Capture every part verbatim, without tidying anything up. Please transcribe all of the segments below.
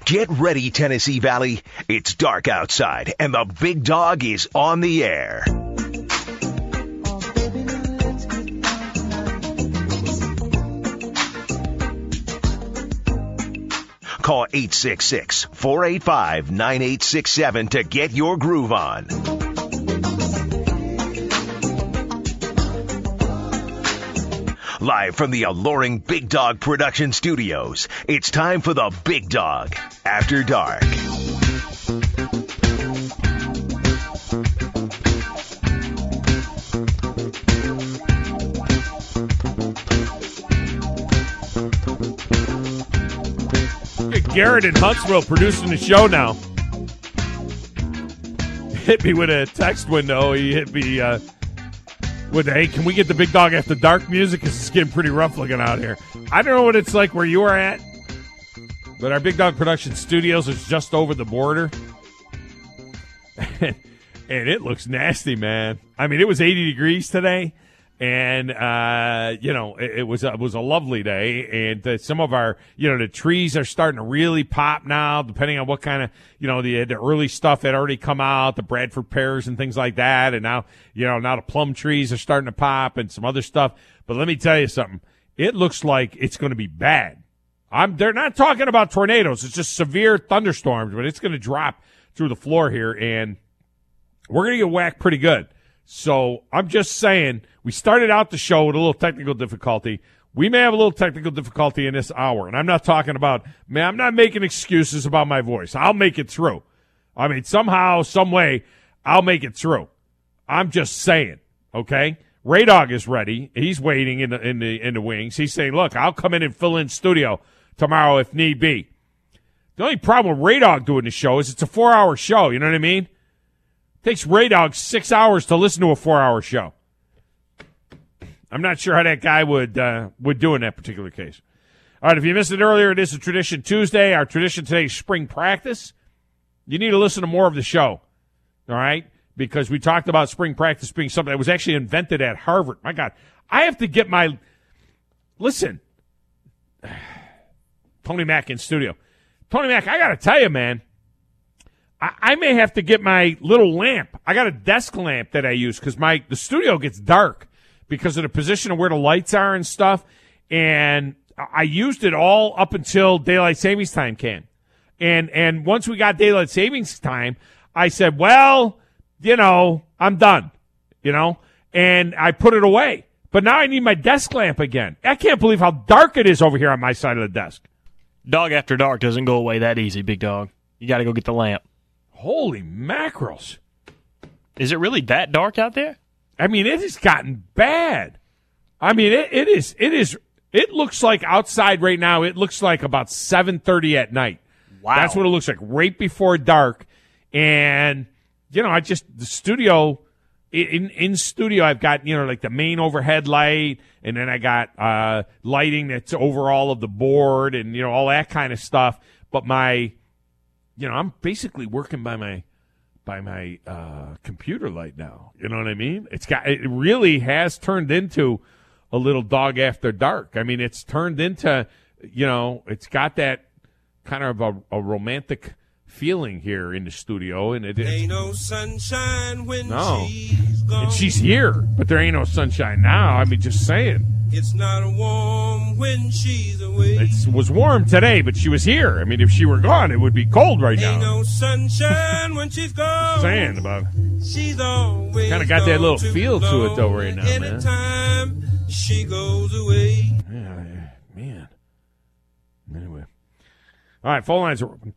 Get ready, Tennessee Valley. It's dark outside, and the big dog is on the air. Call eight six six, four eight five, nine eight six seven to get your groove on. Live from the alluring Big Dog Production Studios, it's time for the Big Dog After Dark. Garrett in Huntsville producing the show now. Hit me with a text window. He hit me uh, with, hey, can we get the Big Dog After Dark music? Because it's getting pretty rough looking out here. I don't know what it's like where you are at, but our Big Dog Production Studios is just over the border. And it looks nasty, man. I mean, it was eighty degrees today. And, uh, you know, it, it was, a, it was a lovely day. And uh, some of our, you know, the trees are starting to really pop now, depending on what kind of, you know, the, the early stuff had already come out, the Bradford pears and things like that. And now, you know, now the plum trees are starting to pop and some other stuff. But let me tell you something. It looks like it's going to be bad. I'm, they're not talking about tornadoes. It's just severe thunderstorms, but it's going to drop through the floor here. And we're going to get whacked pretty good. So I'm just saying, we started out the show with a little technical difficulty. We may have a little technical difficulty in this hour. And I'm not talking about, man, I'm not making excuses about my voice. I'll make it through. I mean, somehow, some way, I'll make it through. I'm just saying, okay? Ray Dog is ready. He's waiting in the, in the, in the wings. He's saying, look, I'll come in and fill in studio tomorrow if need be. The only problem with Ray Dog doing the show is it's a four-hour show. You know what I mean? Takes Ray Dog six hours to listen to a four-hour show. I'm not sure how that guy would uh, would do in that particular case. All right, if you missed it earlier, it is a Tradition Tuesday. Our tradition today is spring practice. You need to listen to more of the show, all right? Because we talked about spring practice being something that was actually invented at Harvard. My God, I have to get my – listen, Tony Mack in studio. Tony Mack, I got to tell you, man, I, I may have to get my little lamp. I got a desk lamp that I use because my the studio gets dark because of the position of where the lights are and stuff. And I used it all up until daylight savings time came. And and once we got daylight savings time, I said, well, you know, I'm done, you know, and I put it away. But now I need my desk lamp again. I can't believe how dark it is over here on my side of the desk. Dog After Dark doesn't go away that easy, Big Dog. You got to go get the lamp. Holy mackerels. Is it really that dark out there? I mean, it has gotten bad. I mean, it, it is, it is, it looks like outside right now, it looks like about seven thirty at night. Wow. That's what it looks like, right before dark. And, you know, I just, the studio, in, in studio, I've got, you know, like the main overhead light, and then I got, uh, lighting that's over all of the board and, you know, all that kind of stuff. But my, you know, I'm basically working by my, by my uh, computer light now. You know what I mean? It's got, it really has turned into a little Dog After Dark. I mean, it's turned into, you know, it's got that kind of a, a romantic feeling here in the studio. And it is. Ain't no sunshine when no. she's gone. And she's here, but there ain't no sunshine now. I mean, just saying. It's not warm when she's away. It was warm today, but she was here. I mean, if she were gone, it would be cold right now. Ain't no sunshine when she's gone. Saying about it. She's always kind of got that little feel to it, though, right now, man. Anytime she goes away. Yeah, man. Anyway. All right, phone lines are open.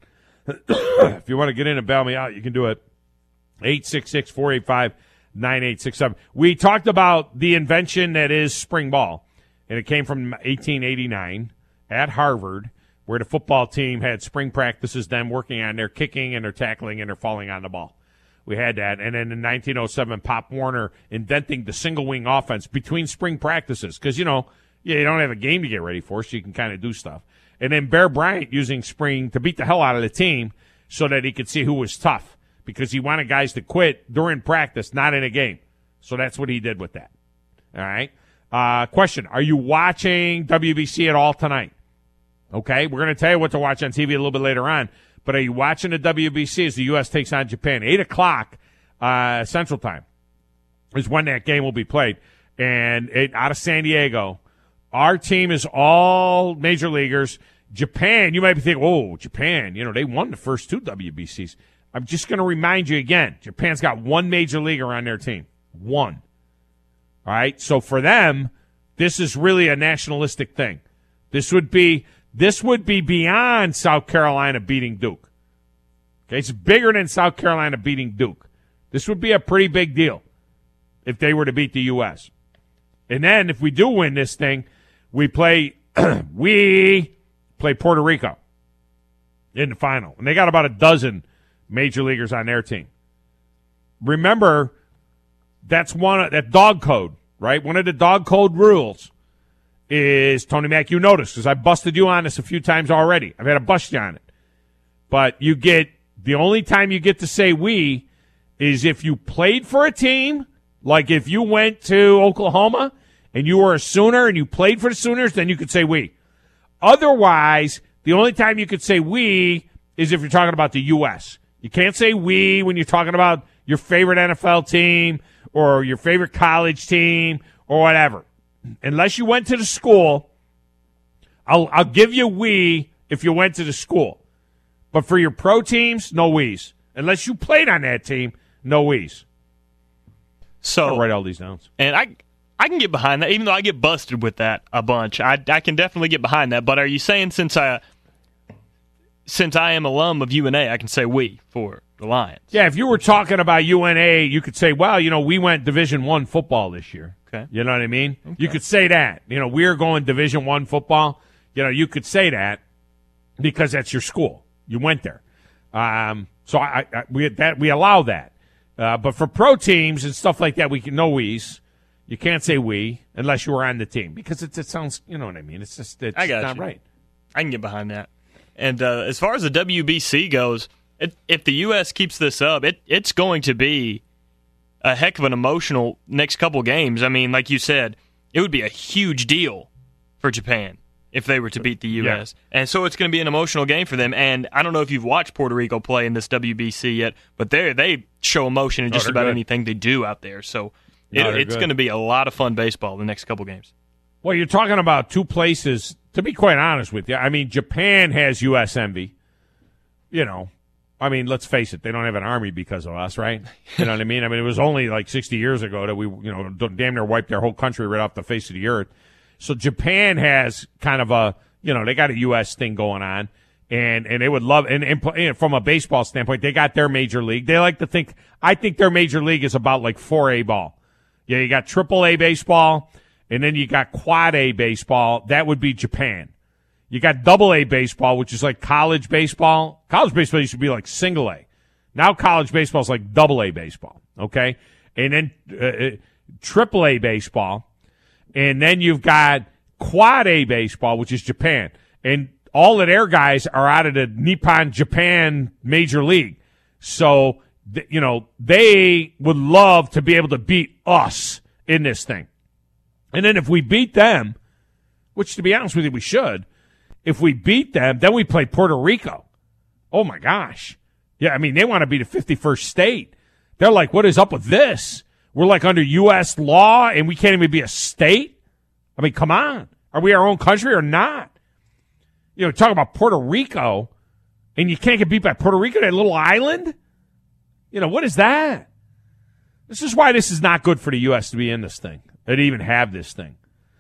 If you want to get in and bail me out, you can do it. eight six six, four eight five, nine eight six seven. We talked about the invention that is spring ball, and it came from eighteen eighty-nine at Harvard, where the football team had spring practices, them working on their kicking and their tackling and their falling on the ball. We had that. And then in nineteen oh seven, Pop Warner inventing the single-wing offense between spring practices because, you know, you don't have a game to get ready for, so you can kind of do stuff. And then Bear Bryant using spring to beat the hell out of the team so that he could see who was tough because he wanted guys to quit during practice, not in a game. So that's what he did with that. All right. Uh, question, are you watching W B C at all tonight? Okay, we're going to tell you what to watch on T V a little bit later on. But are you watching the W B C as the U S takes on Japan? Eight o'clock uh, Central Time is when that game will be played, and it, out of San Diego. Our team is all major leaguers. Japan, you might be thinking, oh, Japan, you know, they won the first two W B Cs. I'm just going to remind you again, Japan's got one major leaguer on their team. One. All right? So for them, this is really a nationalistic thing. This would be this would be beyond South Carolina beating Duke. Okay? It's bigger than South Carolina beating Duke. This would be a pretty big deal if they were to beat the U S. And then if we do win this thing, we play we play Puerto Rico in the final. And they got about a dozen major leaguers on their team. Remember, that's one of, that dog code, right? One of the dog code rules is, Tony Mack, you noticed, because I busted you on this a few times already. I've had to bust you on it. But you get, the only time you get to say we is if you played for a team, like if you went to Oklahoma and you were a Sooner and you played for the Sooners, then you could say we. Otherwise, the only time you could say we is if you're talking about the U S. You can't say we when you're talking about your favorite N F L team or your favorite college team or whatever. Unless you went to the school, I'll, I'll give you we if you went to the school. But for your pro teams, no we's. Unless you played on that team, no we's. So I'll write all these down. And I I can get behind that, even though I get busted with that a bunch. I I can definitely get behind that. But are you saying since I since I am alum of U N A, I can say we for the Lions? Yeah, if you were talking about U N A, you could say, well, you know, we went Division One football this year. Okay. You know what I mean? Okay. You could say that. You know, we're going Division One football. You know, you could say that because that's your school. You went there. Um, so I, I we that we allow that. Uh, but for pro teams and stuff like that, we can no we's. You can't say we unless you were on the team because it, it sounds, you know what I mean? It's just it's I got not you. right. I can get behind that. And uh, as far as the W B C goes, it, if the U S keeps this up, it it's going to be a heck of an emotional next couple games. I mean, like you said, it would be a huge deal for Japan if they were to beat the U S. Yeah. And so it's going to be an emotional game for them. And I don't know if you've watched Puerto Rico play in this W B C yet, but they they show emotion in just oh, about good. anything they do out there. So it, no, it's going to be a lot of fun baseball the next couple games. Well, you're talking about two places, to be quite honest with you. I mean, Japan has U S envy. You know, I mean, let's face it, they don't have an army because of us, right? You know what I mean? I mean, it was only like sixty years ago that we, you know, damn near wiped their whole country right off the face of the earth. So Japan has kind of a, you know, they got a U S thing going on, and and they would love, and, and, and from a baseball standpoint, they got their major league. They like to think, I think their major league is about like four A ball. Yeah, you got triple A baseball, and then you got quad A baseball. That would be Japan. You got double A baseball, which is like college baseball. College baseball used to be like single A. Now college baseball is like double A baseball, okay? And then uh, triple A baseball. And then you've got quad A baseball, which is Japan. And all of their guys are out of the Nippon Japan Major League. So, th- you know, they would love to be able to beat us in this thing. And then if we beat them, which to be honest with you, we should, if we beat them, then we play Puerto Rico. Oh, my gosh. Yeah, I mean, they want to be the fifty-first state. They're like, what is up with this? We're like under U S law, and we can't even be a state? I mean, come on. Are we our own country or not? You know, talk about Puerto Rico, and you can't get beat by Puerto Rico, that little island? You know, what is that? This is why this is not good for the U S to be in this thing, or to even have this thing.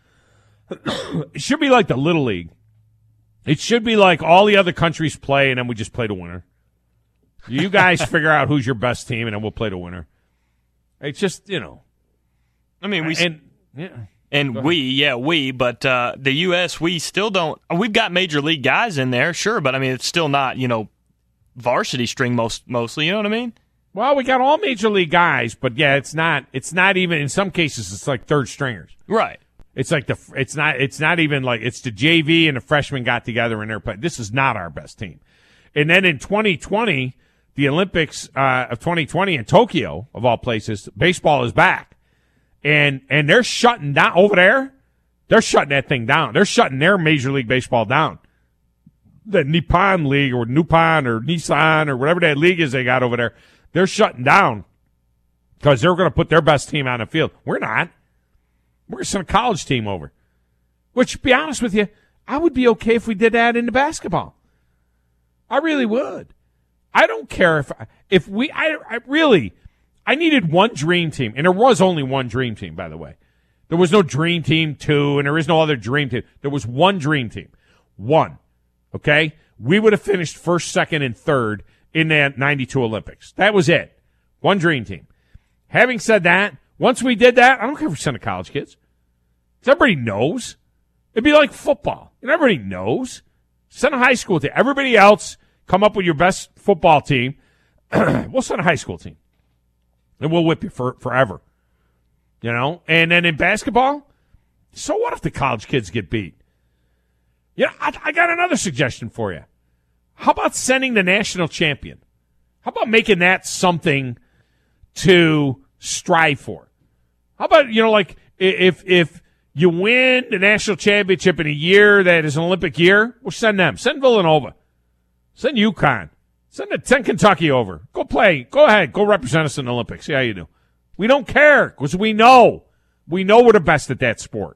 It should be like the Little League. It should be like all the other countries play, and then we just play the winner. You guys figure out who's your best team, and then we'll play the winner. It's just, you know. I mean, we and yeah, and we, yeah, we, but uh, the U S, we still don't. We've got major league guys in there, sure, but I mean, it's still not, you know, varsity string most mostly. You know what I mean? Well, we got all major league guys, but yeah, it's not. It's not even in some cases. It's like third stringers, right? It's like the. It's not. It's not even like it's the J V and the freshmen got together and they're playing. This is not our best team. And then in twenty twenty. The Olympics uh, of twenty twenty in Tokyo, of all places, baseball is back. And and they're shutting down over there. They're shutting that thing down. They're shutting their Major League Baseball down the Nippon League or Nippon or Nissan or whatever that league is they got over there, they're shutting down because they're going to put their best team on the field. We're not. We're going to send a college team over. Which, to be honest with you, I would be okay if we did that into basketball. I really would. I don't care if if we. I, I really. I needed one dream team, and there was only one dream team, by the way. There was no dream team two, and there is no other dream team. There was one dream team, one. Okay, we would have finished first, second, and third in that ninety-two Olympics. That was it. One dream team. Having said that, once we did that, I don't care if we send the college kids. Everybody knows. It'd be like football. And everybody knows. Send a high school team. Everybody else, come up with your best football team. We'll send a high school team. And we'll whip you for forever. You know? And then in basketball, so what if the college kids get beat? Yeah, I, I got another suggestion for you. How about sending the national champion? How about making that something to strive for? How about, you know, like if if you win the national championship in a year that is an Olympic year, we'll send them. Send Villanova. Send UConn. Send, a, send Kentucky over. Go play. Go ahead. Go represent us in the Olympics. See how you do. We don't care because we know. We know we're the best at that sport.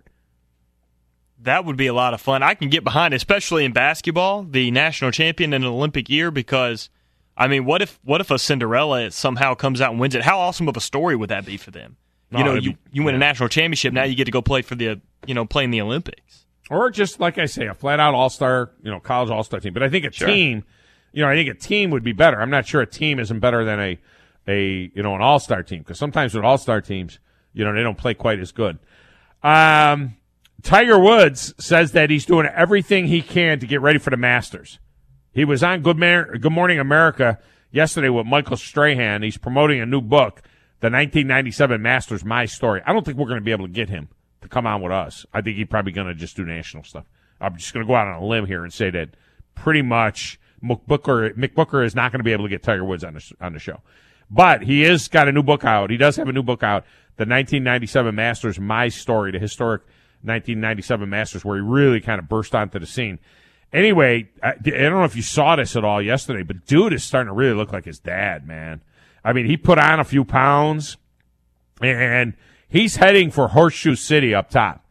That would be a lot of fun. I can get behind, especially in basketball, the national champion in an Olympic year because, I mean, what if what if a Cinderella somehow comes out and wins it? How awesome of a story would that be for them? You No, know, it'd you, be- you win yeah. a national championship, now you get to go play for the, you know, play in the Olympics. Or just, like I say, a flat-out all-star, you know, college all-star team. But I think a Sure. team, you know, I think a team would be better. I'm not sure a team isn't better than a, a you know, an all-star team. Because sometimes with all-star teams, you know, they don't play quite as good. Um, Tiger Woods says that he's doing everything he can to get ready for the Masters. He was on Good, Mar- Good Morning America yesterday with Michael Strahan. He's promoting a new book, the nineteen ninety-seven Masters, My Story. I don't think we're going to be able to get him to come on with us. I think he's probably going to just do national stuff. I'm just going to go out on a limb here and say that pretty much Mick Booker, Mick Booker is not going to be able to get Tiger Woods on the, on the show. But he is got a new book out. He does have a new book out, the nineteen ninety-seven Masters, My Story, the historic nineteen ninety-seven Masters, where he really kind of burst onto the scene. Anyway, I, I don't know if you saw this at all yesterday, but dude is starting to really look like his dad, man. I mean, he put on a few pounds, and he's heading for Horseshoe City up top.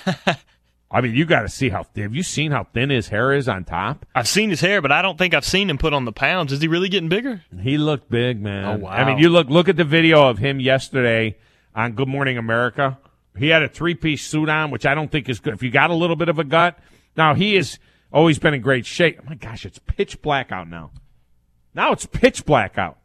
I mean, you got to see how – have you seen how thin his hair is on top? I've seen his hair, but I don't think I've seen him put on the pounds. Is he really getting bigger? He looked big, man. Oh, wow. I mean, you look look at the video of him yesterday on Good Morning America. He had a three-piece suit on, which I don't think is good. If you got a little bit of a gut. Now, he has always been in great shape. Oh, my gosh, it's pitch black out now. Now it's pitch black out.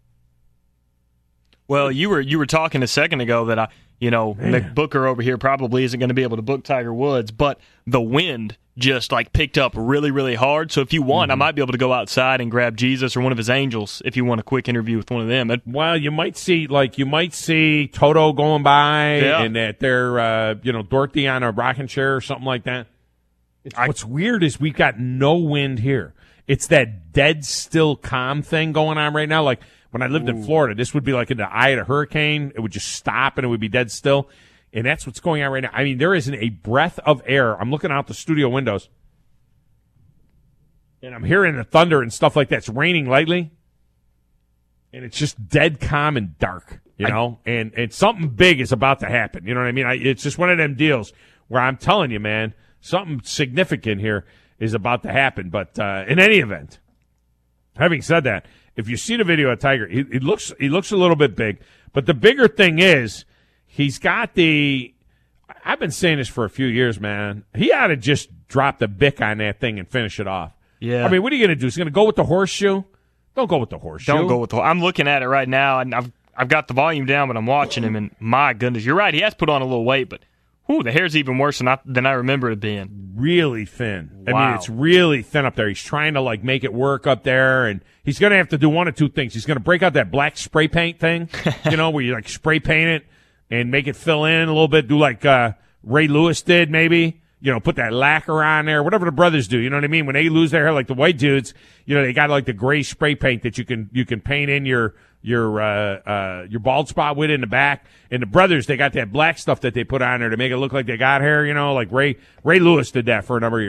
Well, you were you were talking a second ago that I, you know, Man. Mick Booker over here probably isn't going to be able to book Tiger Woods, but the wind just like picked up really, really hard. So if you want, Mm-hmm. I might be able to go outside and grab Jesus or one of his angels if you want a quick interview with one of them. It, Well, you might see like you might see Toto going by, Yeah. and that they're uh, you know Dorothy on a rocking chair or something like that. It's, I- what's weird is we've got no wind here. It's that dead still calm thing going on right now. Like when I lived in Florida, this would be like in the eye of a hurricane. It would just stop and it would be dead still. And that's what's going on right now. I mean, there isn't a breath of air. I'm looking out the studio windows, and I'm hearing the thunder and stuff like that. It's raining lightly, and it's just dead calm and dark, you know? And, and something big is about to happen. You know what I mean? I, it's just one of them deals where I'm telling you, man, something significant here is about to happen. But uh, in any event, having said that, if you see the video of Tiger, he, he looks he looks a little bit big. But the bigger thing is he's got the – I've been saying this for a few years, man. He ought to just drop the bick on that thing and finish it off. Yeah. I mean, what are you going to do? He's going to go with the horseshoe? Don't go with the horseshoe. don't go with the. I'm looking at it right now, and I've I've got the volume down, but I'm watching him, and my goodness, you're right. He has put on a little weight, but whew, the hair's even worse than I, than I remember it being. Really thin. I Wow. mean, it's really thin up there. He's trying to, like, make it work up there, and he's going to have to do one of two things. He's going to break out that black spray paint thing, you know, where you, like, spray paint it and make it fill in a little bit, do like uh, Ray Lewis did maybe, you know, put that lacquer on there, whatever the brothers do, you know what I mean? When they lose their hair, like the white dudes, you know, they got, like, the gray spray paint that you can you can paint in your your uh, uh, your bald spot with in the back. And the brothers, they got that black stuff that they put on there to make it look like they got hair, you know, like Ray Ray Lewis did that for a number of years.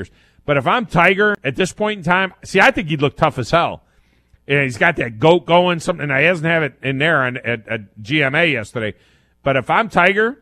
But if I'm Tiger at this point in time, see, I think he'd look tough as hell. And he's got that goat going, something that he doesn't have it in there on, at, at G M A yesterday. But if I'm Tiger,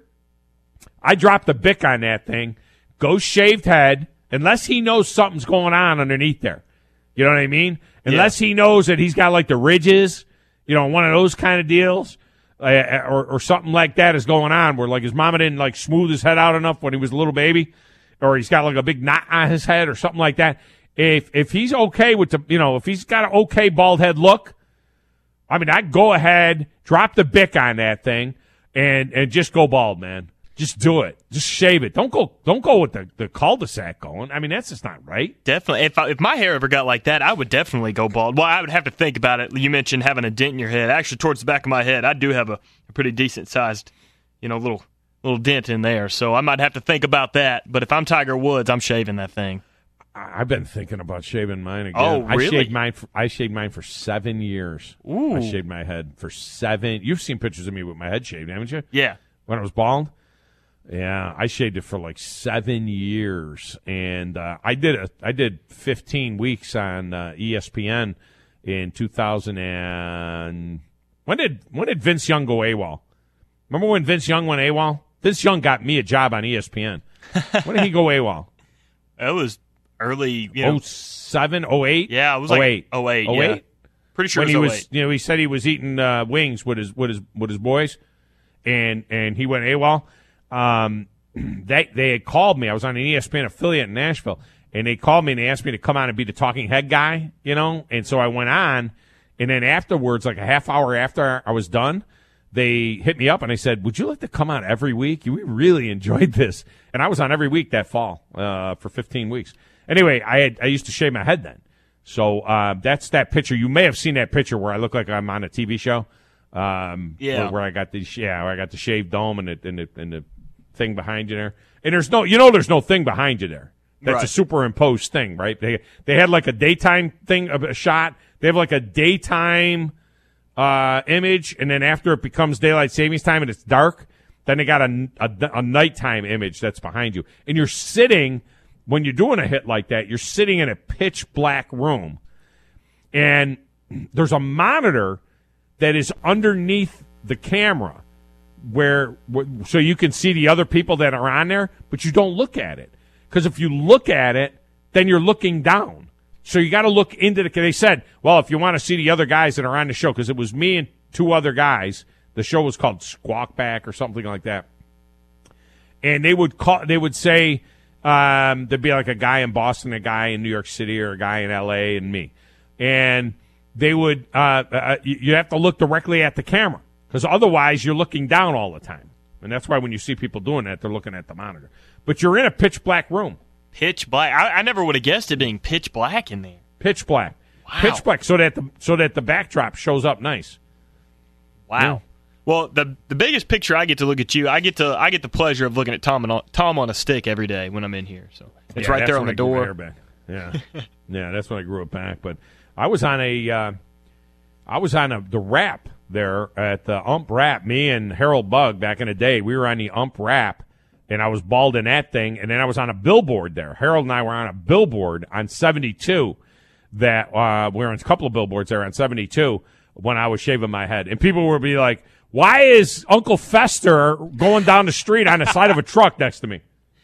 I drop the Bic on that thing, go shaved head, unless he knows something's going on underneath there. You know what I mean? Unless yeah. he knows that he's got like the ridges, you know, one of those kind of deals, uh, or, or something like that is going on where like his mama didn't like smooth his head out enough when he was a little baby, or he's got like a big knot on his head or something like that. If if he's okay with the, you know, if he's got an okay bald head look, I mean, I'd go ahead, drop the Bic on that thing, and and just go bald, man. Just do it. Just shave it. Don't go Don't go with the, the cul-de-sac going. I mean, that's just not right. Definitely. If I, if my hair ever got like that, I would definitely go bald. Well, I would have to think about it. You mentioned having a dent in your head. Actually, towards the back of my head, I do have a, a pretty decent-sized, you know, little little dent in there. So I might have to think about that. But if I'm Tiger Woods, I'm shaving that thing. I've been thinking about shaving mine again. Oh, really? I shaved mine for, I shaved mine for seven years. Ooh. I shaved my head for seven. You've seen pictures of me with my head shaved, haven't you? Yeah. When I was bald? Yeah, I shaved it for like seven years, and uh, I did a, I did fifteen weeks on uh, E S P N in two thousand and when did when did Vince Young go AWOL? Remember when Vince Young went AWOL? Vince Young got me a job on E S P N. When did he go AWOL? It was early, you know. oh seven, oh eight Yeah, it was oh like eight oh eight oh eight Yeah. Pretty sure when it he was was, oh eight you know, he said he was eating uh, wings with his with his with his boys, and and he went AWOL. Um, they they had called me. I was on an E S P N affiliate in Nashville, and they called me and they asked me to come on and be the talking head guy, you know. And so I went on, and then afterwards, like a half hour after I was done, they hit me up and they said, "Would you like to come on every week? We really enjoyed this." And I was on every week that fall uh, for fifteen weeks. Anyway, I had I used to shave my head then, so uh, that's that picture. You may have seen that picture where I look like I'm on a T V show. Um, yeah, where, where I got the yeah, where I got the shaved dome and the and the, and the thing behind you there, and there's no, you know, there's no thing behind you there. That's right. A superimposed thing, right? They they had like a daytime thing, a shot. They have like a daytime uh, image, and then after it becomes daylight savings time and it's dark, then they got a, a a nighttime image that's behind you, and you're sitting when you're doing a hit like that. You're sitting in a pitch black room, and there's a monitor that is underneath the camera. Where, so you can see the other people that are on there, but you don't look at it. Because if you look at it, then you're looking down. So you got to look into the, they said, well, if you want to see the other guys that are on the show, because it was me and two other guys, the show was called Squawk Back or something like that. And they would call, they would say, um, there'd be like a guy in Boston, a guy in New York City, or a guy in L A, and me. And they would, uh, uh you, you have to look directly at the camera. Because otherwise, you're looking down all the time. And that's why when you see people doing that, they're looking at the monitor. But you're in a pitch black room. Pitch black. I, I never would have guessed it being pitch black in there. Pitch black. Wow. Pitch black, so that the so that the backdrop shows up nice. Wow. Yeah. Well, the the biggest picture I get to look at you, I get to I get the pleasure of looking at Tom on Tom on a stick every day when I'm in here. So it's yeah, right there on the I grew my door. hair back. Yeah, yeah, that's when I grew it back. But I was on a, uh, I was on a, the Rap there at the Ump Rap. Me and Harold Bug back in the day, we were on the Ump Rap, and I was bald in that thing. And then I was on a billboard there. Harold and I were on a billboard on seventy-two. That uh, we were on a couple of billboards there on seventy-two when I was shaving my head, and people would be like, "Why is Uncle Fester going down the street on the side of a truck next to me?"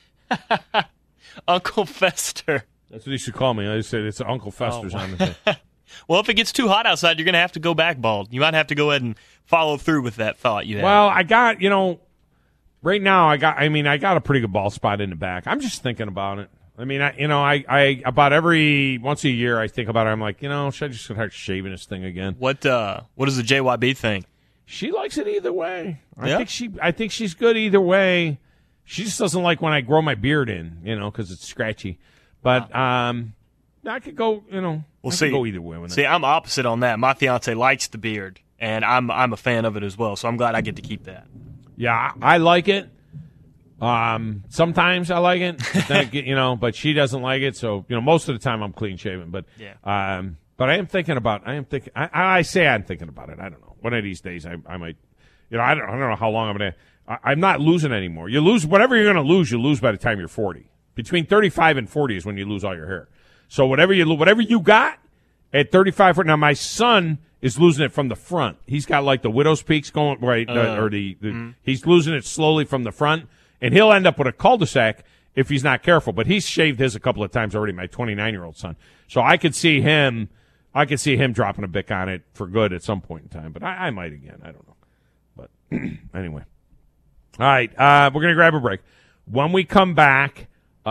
Uncle Fester. That's what they used to call me. I said it's Uncle Fester's oh, on the thing. Well, if it gets too hot outside, you're going to have to go back bald. You might have to go ahead and follow through with that thought you had. Well, I got, you know, right now I got, I mean, I got a pretty good bald spot in the back. I'm just thinking about it. I mean, I, you know, I, I, about every, once a year I think about it. I'm like, you know, should I just start shaving this thing again? What, uh, what does the J Y B think? She likes it either way. I yeah? think she, I think she's good either way. She just doesn't like when I grow my beard in, you know, because it's scratchy. But, um, I could go, you know, We'll I see. could go either way with See, it. I'm opposite on that. My fiance likes the beard, and I'm I'm a fan of it as well. So I'm glad I get to keep that. Yeah, I, I like it. Um, sometimes I like it, but then it get, you know, but she doesn't like it. So, you know, most of the time I'm clean shaven. But, yeah. um, but I am thinking about. I am thinking. I, I say I'm thinking about it. I don't know. One of these days, I, I might. You know, I don't. I don't know how long I'm gonna. I, I'm not losing anymore. You lose whatever you're gonna lose. You lose by the time you're forty. Between thirty-five and forty is when you lose all your hair. So whatever you whatever you got at thirty-five. Now my son is losing it from the front. He's got like the widow's peaks going right, uh, uh, or the, the mm. he's losing it slowly from the front, and he'll end up with a cul-de-sac if he's not careful. But he's shaved his a couple of times already. My twenty-nine-year-old son. So I could see him. I could see him dropping a bic on it for good at some point in time. But I, I might again. I don't know. But anyway, all right. Uh, we're gonna grab a break. When we come back.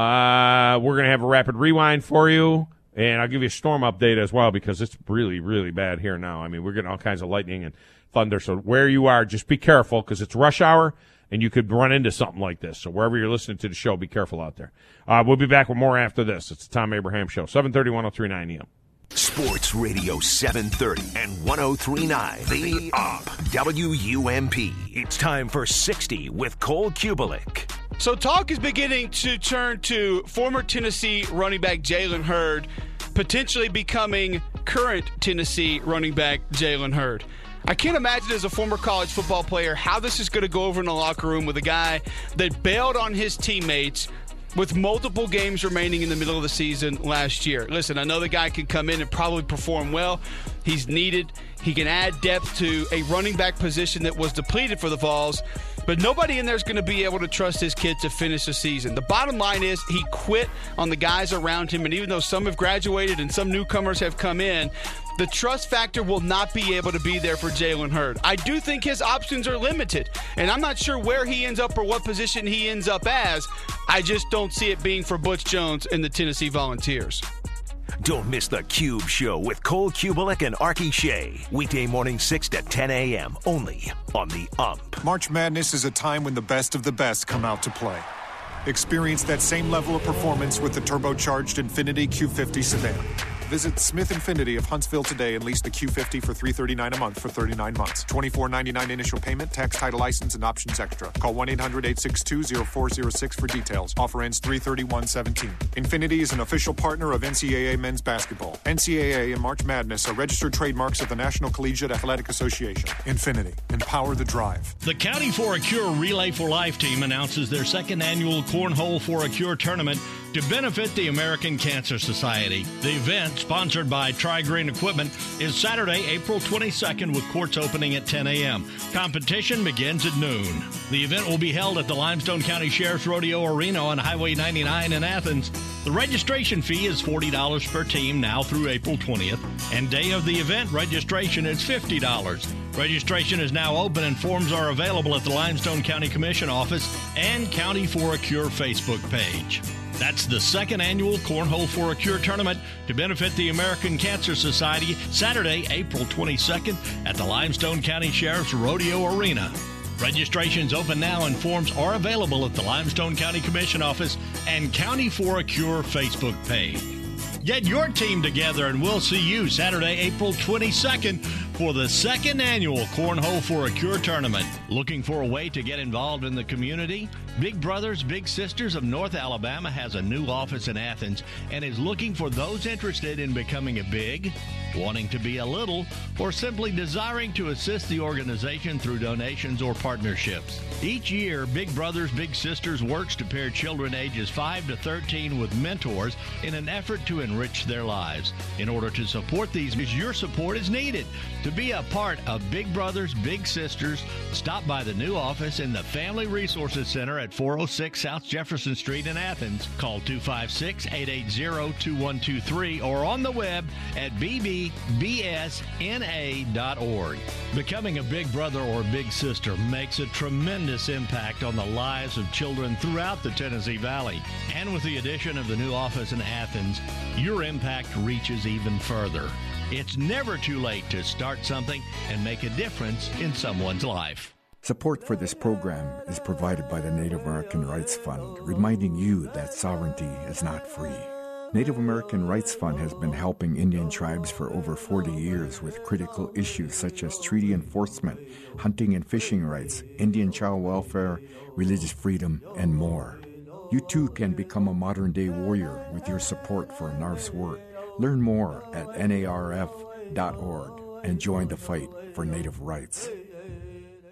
Uh, we're going to have a rapid rewind for you, and I'll give you a storm update as well because it's really, really bad here now. I mean, we're getting all kinds of lightning and thunder. So where you are, just be careful because it's rush hour, and you could run into something like this. So wherever you're listening to the show, be careful out there. Uh, we'll be back with more after this. It's the Tom Abraham Show, seven thirty, ten thirty-nine A M. Sports Radio seven thirty and ten thirty-nine. The Up. W U M P. It's time for sixty with Cole Kubelik. So talk is beginning to turn to former Tennessee running back Jalen Hurd potentially becoming current Tennessee running back Jalen Hurd. I can't imagine as a former college football player how this is going to go over in the locker room with a guy that bailed on his teammates with multiple games remaining in the middle of the season last year. Listen, I know the guy can come in and probably perform well. He's needed. He can add depth to a running back position that was depleted for the Vols. But nobody in there is going to be able to trust his kid to finish the season. The bottom line is he quit on the guys around him, and even though some have graduated and some newcomers have come in, the trust factor will not be able to be there for Jalen Hurd. I do think his options are limited, and I'm not sure where he ends up or what position he ends up as. I just don't see it being for Butch Jones and the Tennessee Volunteers. Don't miss the Cube Show with Cole Kubelik and Archie Shea. Weekday morning six to ten A M. Only on the Ump. March Madness is a time when the best of the best come out to play. Experience that same level of performance with the turbocharged Infiniti Q fifty sedan. Visit Smith Infiniti of Huntsville today and lease the Q fifty for three hundred thirty-nine dollars a month for thirty-nine months. twenty-four ninety-nine initial payment, tax, title, license, and options extra. Call one eight hundred, eight six two, zero four zero six for details. Offer ends three thirty-one seventeen. Infiniti is an official partner of N C double A men's basketball. N C double A and March Madness are registered trademarks of the National Collegiate Athletic Association. Infiniti. Empower the drive. The County for a Cure Relay for Life team announces their second annual Cornhole for a Cure tournament to benefit the American Cancer Society. The event, sponsored by Tri-Green Equipment, is Saturday, April twenty-second with courts opening at ten A M. Competition begins at noon. The event will be held at the Limestone County Sheriff's Rodeo Arena on Highway ninety-nine in Athens. The registration fee is forty dollars per team now through April twentieth, and day of the event registration is fifty dollars. Registration is now open and forms are available at the Limestone County Commission office and County for a Cure Facebook page. That's the second annual Cornhole for a Cure tournament to benefit the American Cancer Society, Saturday, April twenty-second at the Limestone County Sheriff's Rodeo Arena. Registrations open now and forms are available at the Limestone County Commission office and County for a Cure Facebook page. Get your team together and we'll see you Saturday, April twenty-second for the second annual Cornhole for a Cure tournament. Looking for a way to get involved in the community? Big Brothers Big Sisters of North Alabama has a new office in Athens and is looking for those interested in becoming a big, wanting to be a little, or simply desiring to assist the organization through donations or partnerships. Each year, Big Brothers Big Sisters works to pair children ages five to thirteen with mentors in an effort to enrich their lives. In order to support these, your support is needed. To be a part of Big Brothers Big Sisters, stop by the new office in the Family Resources Center at four oh six South Jefferson Street in Athens. Call two five six, eight eight zero, two one two three or on the web at b b b s n a dot org. Becoming a big brother or big sister makes a tremendous impact on the lives of children throughout the Tennessee Valley. And with the addition of the new office in Athens, your impact reaches even further. It's never too late to start something and make a difference in someone's life. Support for this program is provided by the Native American Rights Fund, reminding you that sovereignty is not free. Native American Rights Fund has been helping Indian tribes for over forty years with critical issues such as treaty enforcement, hunting and fishing rights, Indian child welfare, religious freedom, and more. You too can become a modern-day warrior with your support for N A R F's work. Learn more at N A R F dot org and join the fight for Native rights.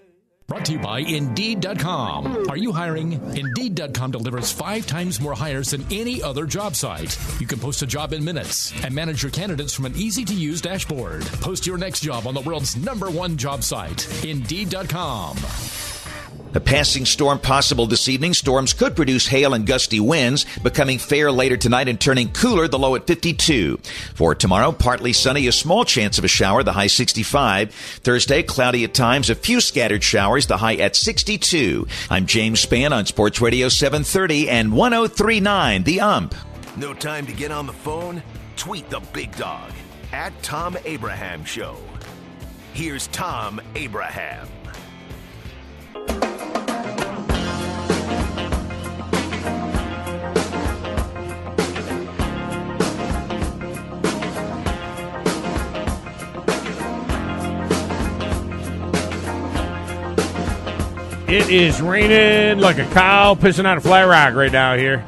Brought to you by Indeed dot com. Are you hiring? Indeed dot com delivers five times more hires than any other job site. You can post a job in minutes and manage your candidates from an easy-to-use dashboard. Post your next job on the world's number one job site, Indeed dot com. A passing storm possible this evening. Storms could produce hail and gusty winds, becoming fair later tonight and turning cooler, the low at fifty-two. For tomorrow, partly sunny, a small chance of a shower, the high sixty-five. Thursday, cloudy at times, a few scattered showers, the high at sixty-two. I'm James Spann on Sports Radio seven thirty and one oh three point nine, The Ump. No time to get on the phone? Tweet the big dog at Tom Abraham Show. Here's Tom Abraham. It is raining like a cow pissing out a flat rock right now here.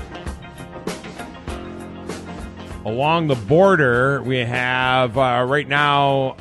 Along the border, we have uh, right now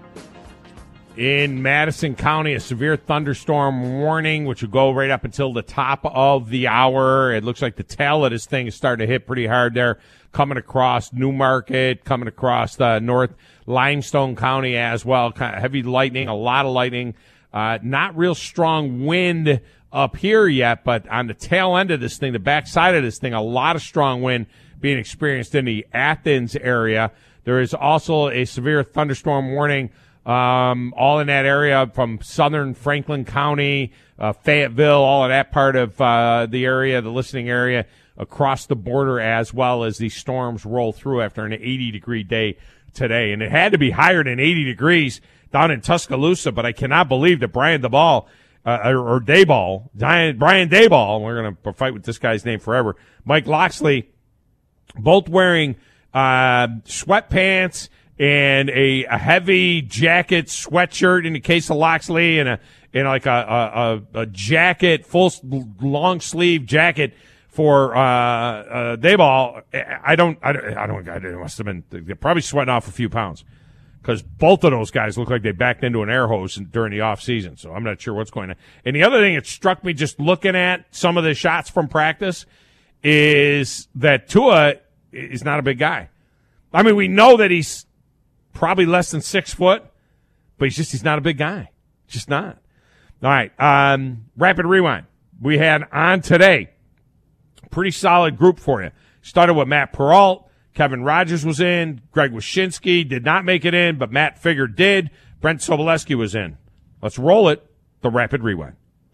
in Madison County a severe thunderstorm warning, which will go right up until the top of the hour. It looks like the tail of this thing is starting to hit pretty hard there, coming across Newmarket, coming across the North Limestone County as well. Kind of heavy lightning, a lot of lightning. Uh, not real strong wind up here yet, but on the tail end of this thing, the backside of this thing, a lot of strong wind being experienced in the Athens area. There is also a severe thunderstorm warning um, all in that area from southern Franklin County, uh, Fayetteville, all of that part of uh, the area, the listening area, across the border as well as these storms roll through after an eighty-degree day today. And it had to be higher than eighty degrees down in Tuscaloosa, but I cannot believe that Brian Dayball, uh, or, or Dayball, Brian Dayball, we're going to fight with this guy's name forever, Mike Loxley, both wearing uh, sweatpants and a, a heavy jacket, sweatshirt in the case of Loxley, and a and like a, a, a jacket, full long sleeve jacket for uh, uh, Dayball. I don't, I don't, I don't, I don't, it must have been, they're probably sweating off a few pounds. Because both of those guys look like they backed into an air hose during the offseason, so I'm not sure what's going on. And the other thing that struck me just looking at some of the shots from practice is that Tua is not a big guy. I mean, we know that he's probably less than six foot, but he's just he's not a big guy. Just not. All right, um, Rapid Rewind. We had on today pretty solid group for you. Started with Matt Peralt. Kevin Rogers was in. Greg Wyshynski did not make it in, but Matt Figger did. Brent Sobolewski was in. Let's roll it. The Rapid Rewind.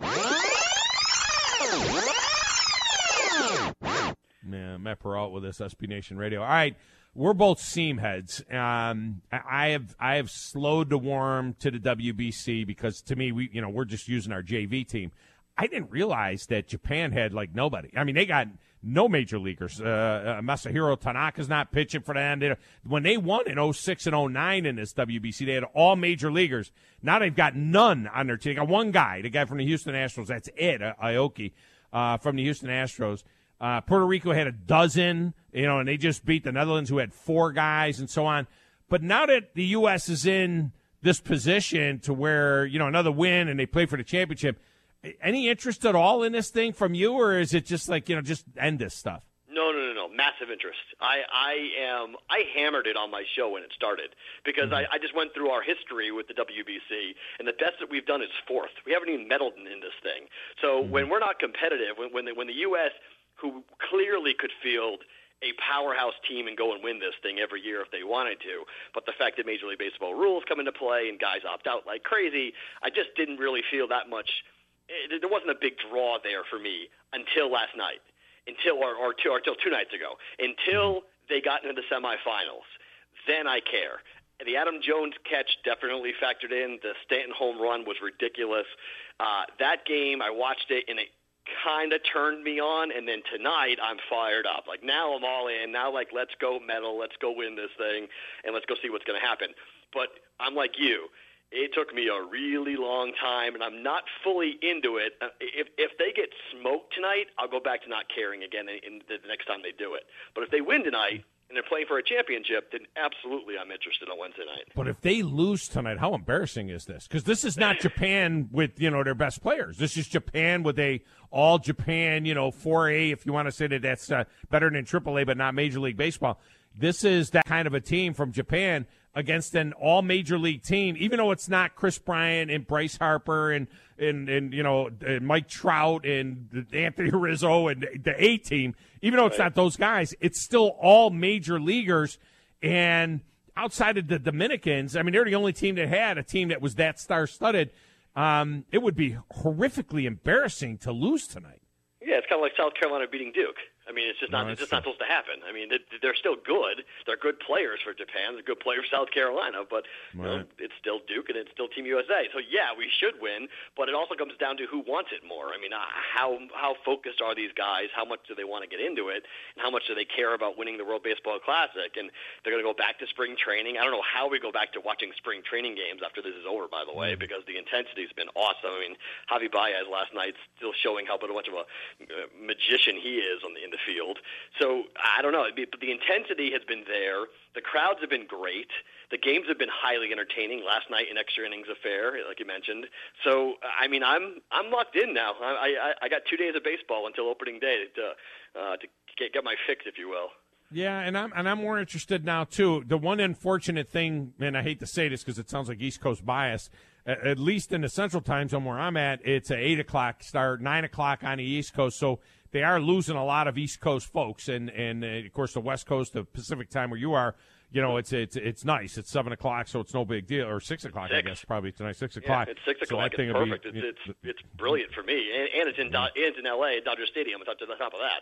Yeah, Matt Peralt with us, S B Nation Radio. All right, we're both seam heads. Um, I have I have slowed to warm to the W B C because to me, we you know we're just using our J V team. I didn't realize that Japan had like nobody. I mean, they got no major leaguers. Uh, uh, Masahiro Tanaka's not pitching for them. They, when they won in oh six and oh nine in this W B C, they had all major leaguers. Now they've got none on their team. They got one guy, the guy from the Houston Astros. That's it, uh, Aoki, uh, from the Houston Astros. Uh, Puerto Rico had a dozen, you know, and they just beat the Netherlands, who had four guys and so on. But now that the U S is in this position to where, you know, another win and they play for the championship, any interest at all in this thing from you, or is it just like, you know, just end this stuff? No, no, no, no. Massive interest. I, I am. I hammered it on my show when it started because mm-hmm. I, I just went through our history with the W B C, and the best that we've done is fourth. We haven't even meddled in, in this thing. So mm-hmm. when we're not competitive, when when the, when the U S, who clearly could field a powerhouse team and go and win this thing every year if they wanted to, but the fact that Major League Baseball rules come into play and guys opt out like crazy, I just didn't really feel that much. It, there wasn't a big draw there for me until last night, until or, or, two, or until two nights ago, until they got into the semifinals. Then I care. The Adam Jones catch definitely factored in. The Stanton home run was ridiculous. Uh, that game, I watched it, and it kind of turned me on. And then tonight, I'm fired up. Like, now I'm all in. Now, like, let's go medal. Let's go win this thing, and let's go see what's going to happen. But I'm like you. It took me a really long time, and I'm not fully into it. If if they get smoked tonight, I'll go back to not caring again in, in the next time they do it. But if they win tonight, and they're playing for a championship, then absolutely I'm interested on Wednesday night. But if they lose tonight, how embarrassing is this? Because this is not Japan with, you know, their best players. This is Japan with a all-Japan, you know, four A, if you want to say that that's uh, better than triple A, but not Major League Baseball. This is that kind of a team from Japan against an all-Major League team, even though it's not Chris Bryant and Bryce Harper and, and, and you know, and Mike Trout and Anthony Rizzo and the A team. Even though it's not those guys, it's still all major leaguers. And outside of the Dominicans, I mean, they're the only team that had a team that was that star-studded. Um, it would be horrifically embarrassing to lose tonight. Yeah, it's kind of like South Carolina beating Duke. I mean, it's just not No, it's just true. not supposed to happen. I mean, they, they're still good. They're good players for Japan. They're good players for South Carolina, but you know, Right. it's still Duke and it's still Team U S A. So yeah, we should win, but it also comes down to who wants it more. I mean, uh, how how focused are these guys? How much do they want to get into it? And how much do they care about winning the World Baseball Classic? And they're going to go back to spring training. I don't know how we go back to watching spring training games after this is over, by the way, because the intensity's been awesome. I mean, Javi Baez last night still showing how much of a uh, magician he is on the in the field. So I don't know, but the intensity has been there. The crowds have been great. The games have been highly entertaining. Last night, an extra innings affair, like you mentioned. So I mean, I'm I'm locked in now. I I, I got two days of baseball until opening day to uh, to get, get my fix, if you will. Yeah, and I'm and I'm more interested now too. The one unfortunate thing, and I hate to say this because it sounds like East Coast bias, at, at least in the Central Time Zone where I'm at, it's an eight o'clock start, nine o'clock on the East Coast. So they are losing a lot of East Coast folks, and and uh, of course the West Coast, the Pacific Time where you are, you know, it's it's it's nice. It's seven o'clock, so it's no big deal, or six o'clock, Six. I guess, probably tonight, six Yeah, o'clock. it's six So o'clock. that thing It's will be- perfect. it's, it's it's brilliant for me, and, and it's in Do- and it's in L A, Dodger Stadium. On top on top of that,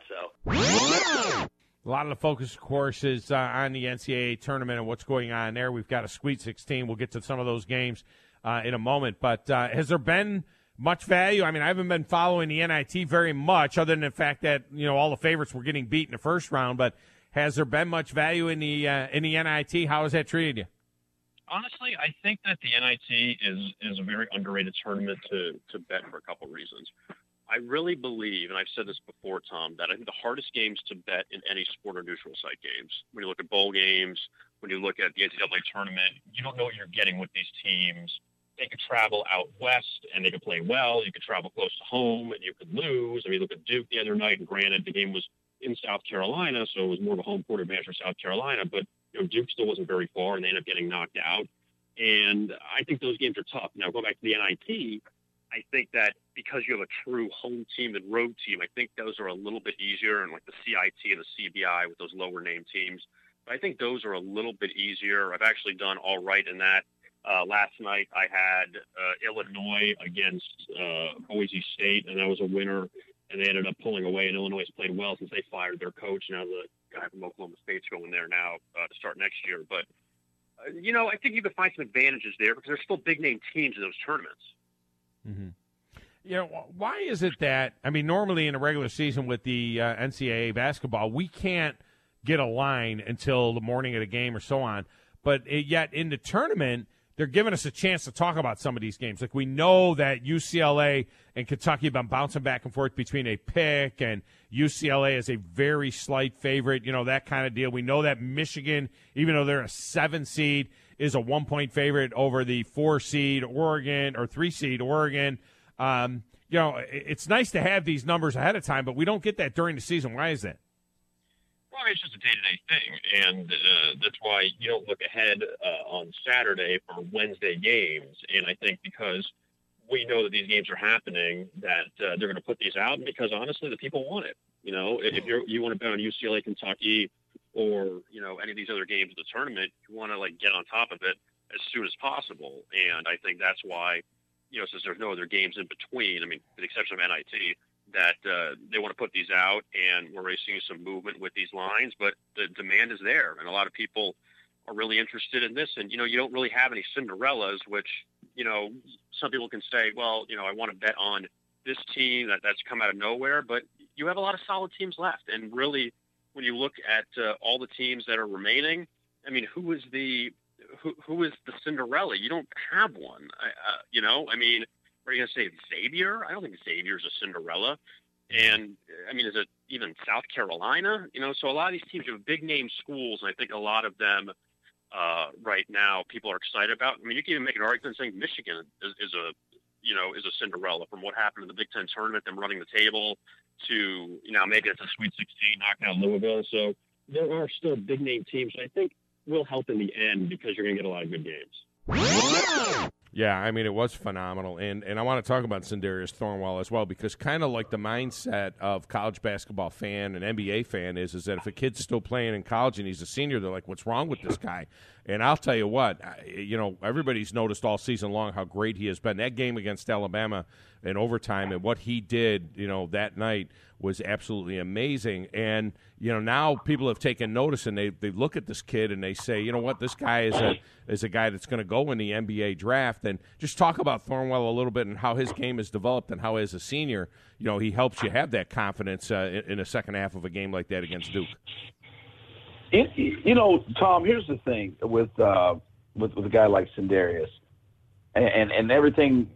so. A lot of the focus, of course, is uh, on the N C double A tournament and what's going on there. We've got a Sweet sixteen. We'll get to some of those games uh, in a moment. But uh, has there been much value? I mean, I haven't been following the N I T very much, other than the fact that, you know, all the favorites were getting beat in the first round. But has there been much value in the uh, in the N I T? How has that treated you? Honestly, I think that the N I T is is a very underrated tournament to to bet for a couple reasons. I really believe, and I've said this before, Tom, that I think the hardest games to bet in any sport are neutral site games. When you look at bowl games, when you look at the N C double A tournament, you don't know what you're getting with these teams. They could travel out west, and they could play well. You could travel close to home, and you could lose. I mean, look at Duke the other night, and granted, the game was in South Carolina, so it was more of a home court advantage for South Carolina, but you know, Duke still wasn't very far, and they ended up getting knocked out. And I think those games are tough. Now, going back to the N I T, I think that because you have a true home team and road team, I think those are a little bit easier, and like the C I T and the C B I with those lower name teams. But I think those are a little bit easier. I've actually done all right in that. Uh, last night I had uh, Illinois against uh, Boise State, and that was a winner, and they ended up pulling away, and Illinois has played well since they fired their coach. Now the guy from Oklahoma State's going there now uh, to start next year. But, uh, you know, I think you can find some advantages there because there's still big-name teams in those tournaments. Mm-hmm. You know, why is it that, I mean, normally in a regular season with the uh, N C double A basketball, we can't get a line until the morning of the game or so on. But it, yet in the tournament, they're giving us a chance to talk about some of these games. Like, we know that U C L A and Kentucky have been bouncing back and forth between a pick, and U C L A is a very slight favorite, you know, that kind of deal. We know that Michigan, even though they're a seven seed, is a one-point favorite over the four seed Oregon or three seed Oregon. Um, you know, it's nice to have these numbers ahead of time, but we don't get that during the season. Why is that? Well, I mean, it's just a day-to-day thing, and uh, that's why you don't look ahead uh, on Saturday for Wednesday games. And I think because we know that these games are happening, that uh, they're going to put these out, because honestly, the people want it. You know, if you're, you want to bet on U C L A, Kentucky, or you know any of these other games of the tournament, you want to like get on top of it as soon as possible. And I think that's why, you know, since there's no other games in between, I mean, with the exception of N I T, that uh, they want to put these out, and we're already seeing some movement with these lines, but the demand is there, and a lot of people are really interested in this. And, you know, you don't really have any Cinderellas, which, you know, some people can say, well, you know, I want to bet on this team that, that's come out of nowhere, but you have a lot of solid teams left. And really, when you look at uh, all the teams that are remaining, I mean, who is the who, who is the Cinderella? You don't have one, uh, you know, I mean, are you going to say Xavier? I don't think Xavier's a Cinderella. And, I mean, is it even South Carolina. You know, so a lot of these teams have big name schools, and I think a lot of them uh, right now people are excited about. I mean, you can even make an argument saying Michigan is, is a you know is a Cinderella from what happened in the Big Ten tournament, them running the table to you know maybe it's a Sweet sixteen, knocking out Louisville. So there are still big name teams I think will help in the end because you're going to get a lot of good games. Yeah, I mean, it was phenomenal. And and I want to talk about Sindarius Thornwell as well, because kind of like the mindset of college basketball fan and N B A fan is, is that if a kid's still playing in college and he's a senior, they're like, what's wrong with this guy? And I'll tell you what, you know, everybody's noticed all season long how great he has been. That game against Alabama in overtime and what he did, you know, that night was absolutely amazing. And, you know, now people have taken notice and they, they look at this kid and they say, you know what, this guy is a is a guy that's going to go in the N B A draft. And just talk about Thornwell a little bit and how his game has developed and how as a senior, you know, he helps you have that confidence uh, in, in a second half of a game like that against Duke. It, you know, Tom, here's the thing with uh, with, with a guy like Sindarius and, and, and everything.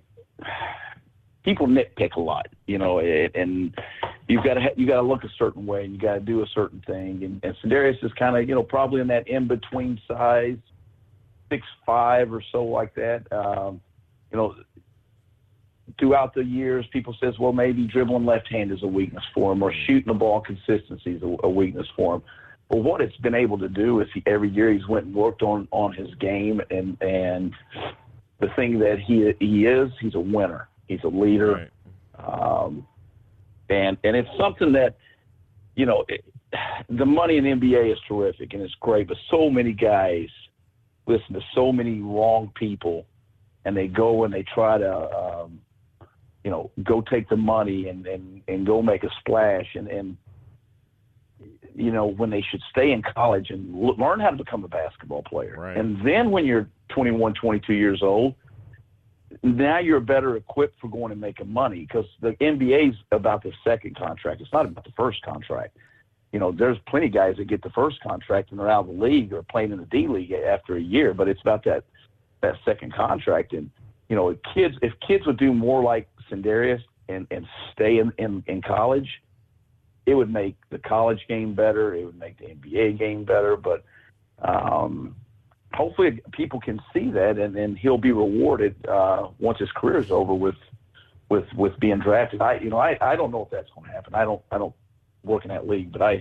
People nitpick a lot, you know, it, and you've got to ha- you got to look a certain way and you got to do a certain thing. And, and Sindarius is kind of, you know, probably in that in between size, six five or so like that. Um, you know, throughout the years, people says, well, maybe dribbling left hand is a weakness for him, or shooting the ball consistency is a, a weakness for him. But what it's been able to do is he, every year he's went and worked on, on his game, and and the thing that he he is, he's a winner. He's a leader, right. um, and and it's something that, you know, it, the money in the N B A is terrific and it's great, but so many guys listen to so many wrong people, and they go and they try to, um, you know, go take the money and, and, and go make a splash, and, and you know, when they should stay in college and l- learn how to become a basketball player. Right. And then when you're twenty-one, twenty-two years old, now you're better equipped for going and making money, because the N B A is about the second contract. It's not about the first contract. You know, there's plenty of guys that get the first contract and they're out of the league or playing in the D League after a year, but it's about that, that second contract. And, you know, if kids, if kids would do more like Sindarius and, and stay in, in, in college, it would make the college game better. It would make the N B A game better. But um, hopefully people can see that, and then he'll be rewarded uh, once his career is over with, with, with being drafted. I, you know, I, I don't know if that's going to happen. I don't, I don't work in that league, but I,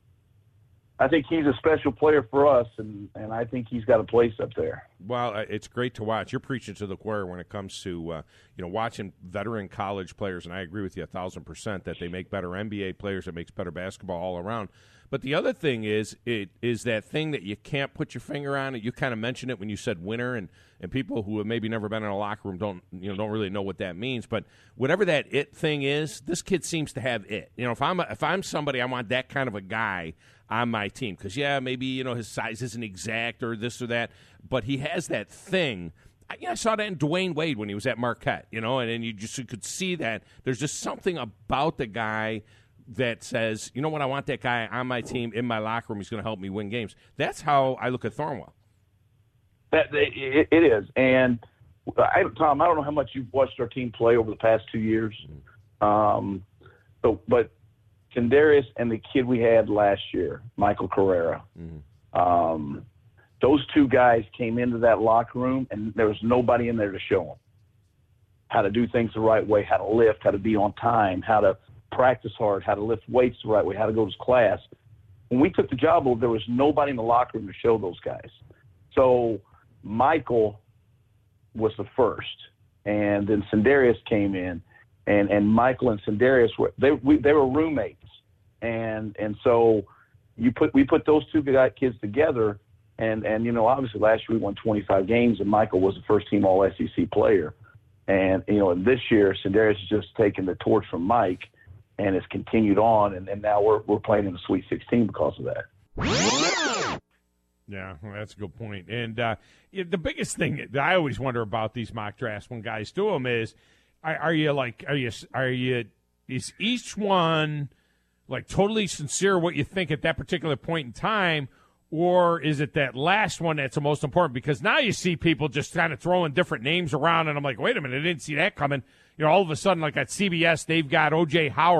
I think he's a special player for us, and, and I think he's got a place up there. Well, it's great to watch. You're preaching to the choir when it comes to uh, you know, watching veteran college players, and I agree with you a thousand percent that they make better N B A players. It makes better basketball all around. But the other thing is, it is that thing that you can't put your finger on. You kind of mentioned it when you said winner, and, and people who have maybe never been in a locker room don't you know don't really know what that means. But whatever that it thing is, this kid seems to have it. You know, if I'm a, if I'm somebody, I want that kind of a guy on my team, because yeah, maybe you know his size isn't exact or this or that, but he has that thing. I, yeah, I saw that in Dwayne Wade when he was at Marquette, you know, and, and you just you could see that there's just something about the guy that says, you know what, I want that guy on my team, in my locker room. He's going to help me win games. That's how I look at Thornwell. That it, it is, and I, Tom, I don't know how much you've watched our team play over the past two years, um, but but Sindarius and the kid we had last year, Michael Carrera, mm-hmm. um, those two guys came into that locker room, and there was nobody in there to show them how to do things the right way, how to lift, how to be on time, how to practice hard, how to lift weights the right way, how to go to class. When we took the job over, there was nobody in the locker room to show those guys. So Michael was the first, and then Sindarius came in, and, and Michael and Sindarius were they we, they were roommates, and and so you put we put those two guy, kids together, and and you know obviously last year we won twenty-five games, and Michael was the first team All S E C player, and you know and this year Sindarius has just taken the torch from Mike, and it's continued on, and, and now we're we're playing in the Sweet sixteen because of that. Yeah, well, that's a good point. And uh, yeah, the biggest thing that I always wonder about these mock drafts when guys do them is, are, are you like, are you, are you, is each one like totally sincere what you think at that particular point in time, or is it that last one that's the most important? Because now you see people just kind of throwing different names around, and I'm like, wait a minute, I didn't see that coming. You know, all of a sudden, like at C B S, they've got O J Howard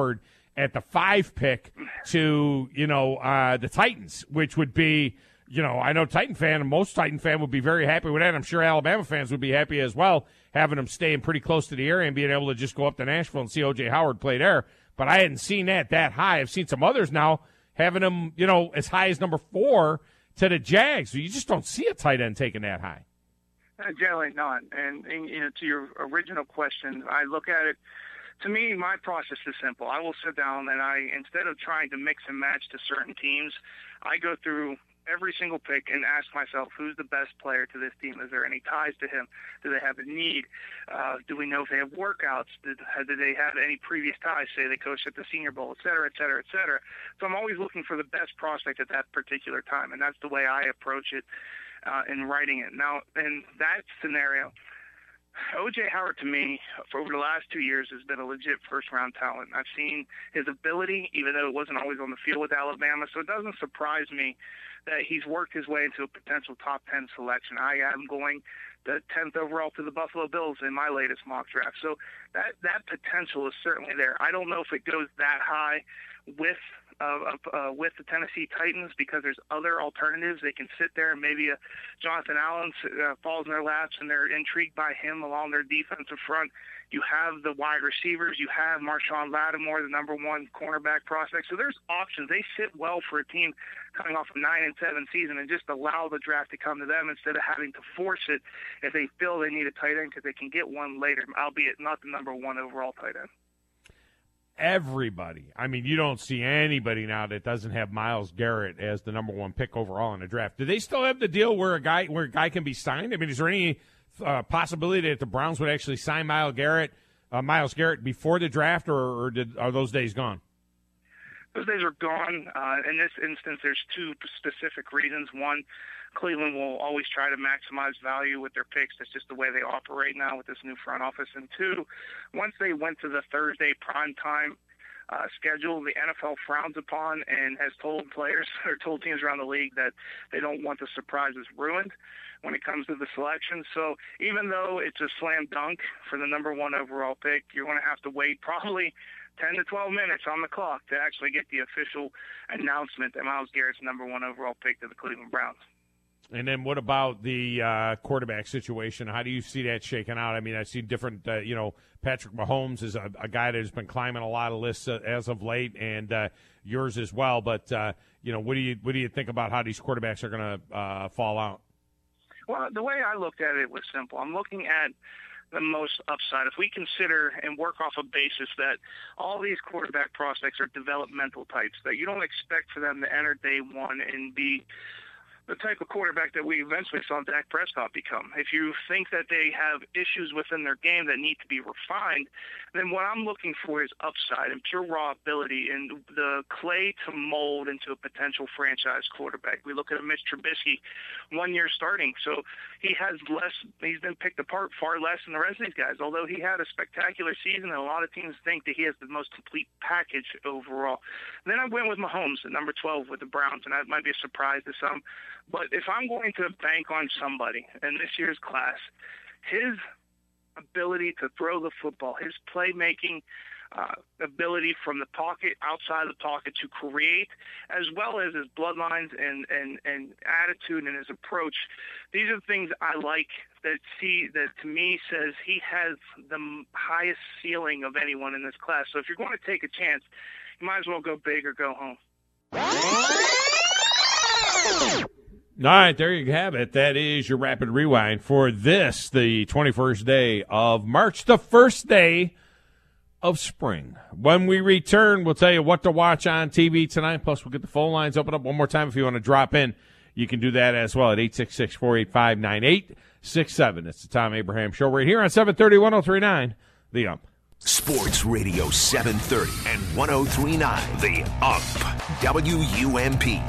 at the five pick to, you know, uh, the Titans, which would be, you know, I know Titan fan, and most Titan fan would be very happy with that. I'm sure Alabama fans would be happy as well, having them staying pretty close to the area and being able to just go up to Nashville and see O J Howard play there. But I hadn't seen that that high. I've seen some others now having him, you know, as high as number four to the Jags. So you just don't see a tight end taking that high. Uh, generally not. And, and you know, to your original question, I look at it. To me, my process is simple. I will sit down and I, instead of trying to mix and match to certain teams, I go through every single pick and ask myself, who's the best player to this team? Is there any ties to him? Do they have a need? Uh, do we know if they have workouts? Did, did they have any previous ties? Say they coached at the Senior Bowl, et cetera, et cetera, et cetera. So I'm always looking for the best prospect at that particular time, and that's the way I approach it uh, in writing it. Now, in that scenario, O J Howard, to me, for over the last two years, has been a legit first-round talent. I've seen his ability, even though it wasn't always on the field with Alabama, so it doesn't surprise me that he's worked his way into a potential top ten selection. I am going the tenth overall to the Buffalo Bills in my latest mock draft. So that, that potential is certainly there. I don't know if it goes that high with Uh, uh, with the Tennessee Titans because there's other alternatives. They can sit there and maybe uh, Jonathan Allen uh, falls in their laps and they're intrigued by him along their defensive front. You have the wide receivers. You have Marshawn Lattimore, the number one cornerback prospect. So there's options. They sit well for a team coming off a nine and seven season and just allow the draft to come to them instead of having to force it if they feel they need a tight end because they can get one later, albeit not the number one overall tight end. Everybody. I mean, you don't see anybody now that doesn't have Myles Garrett as the number one pick overall in the draft. Do they still have the deal where a guy where a guy can be signed? I mean, is there any uh, possibility that the Browns would actually sign Myles Garrett, uh, Myles Garrett before the draft, or, or did, are those days gone? Those days are gone. Uh, in this instance, there's two specific reasons. One, Cleveland will always try to maximize value with their picks. That's just the way they operate now with this new front office. And two, once they went to the Thursday primetime uh, schedule, the N F L frowns upon and has told players or told teams around the league that they don't want the surprises ruined when it comes to the selection. So even though it's a slam dunk for the number one overall pick, you're going to have to wait probably ten to twelve minutes on the clock to actually get the official announcement that Myles Garrett's number one overall pick to the Cleveland Browns. And then what about the uh, quarterback situation? How do you see that shaking out? I mean, I see different, uh, you know, Patrick Mahomes is a, a guy that has been climbing a lot of lists uh, as of late, and uh, yours as well. But, uh, you know, what do you what do you think about how these quarterbacks are going to uh, fall out? Well, the way I looked at it was simple. I'm looking at the most upside. If we consider and work off a basis that all these quarterback prospects are developmental types, that you don't expect for them to enter day one and be the type of quarterback that we eventually saw Dak Prescott become. If you think that they have issues within their game that need to be refined, then what I'm looking for is upside and pure raw ability and the clay to mold into a potential franchise quarterback. We look at a Mitch Trubisky, one year starting, so he has less, he's been picked apart far less than the rest of these guys, although he had a spectacular season and a lot of teams think that he has the most complete package overall. And then I went with Mahomes at number twelve with the Browns, and that might be a surprise to some. But if I'm going to bank on somebody in this year's class, his ability to throw the football, his playmaking uh, ability from the pocket, outside the pocket to create, as well as his bloodlines and, and, and attitude and his approach, these are the things I like that see that to me says he has the highest ceiling of anyone in this class. So if you're going to take a chance, you might as well go big or go home. All right, there you have it. That is your Rapid Rewind for this, the twenty-first day of March, the first day of spring. When we return, we'll tell you what to watch on T V tonight, plus we'll get the phone lines open up one more time. If you want to drop in, you can do that as well at eight six six, four eight five, nine eight six seven. It's the Tom Abraham Show right here on seven thirty, ten thirty-nine, The Ump. Sports Radio seven thirty and ten thirty-nine, The Ump, W U M P.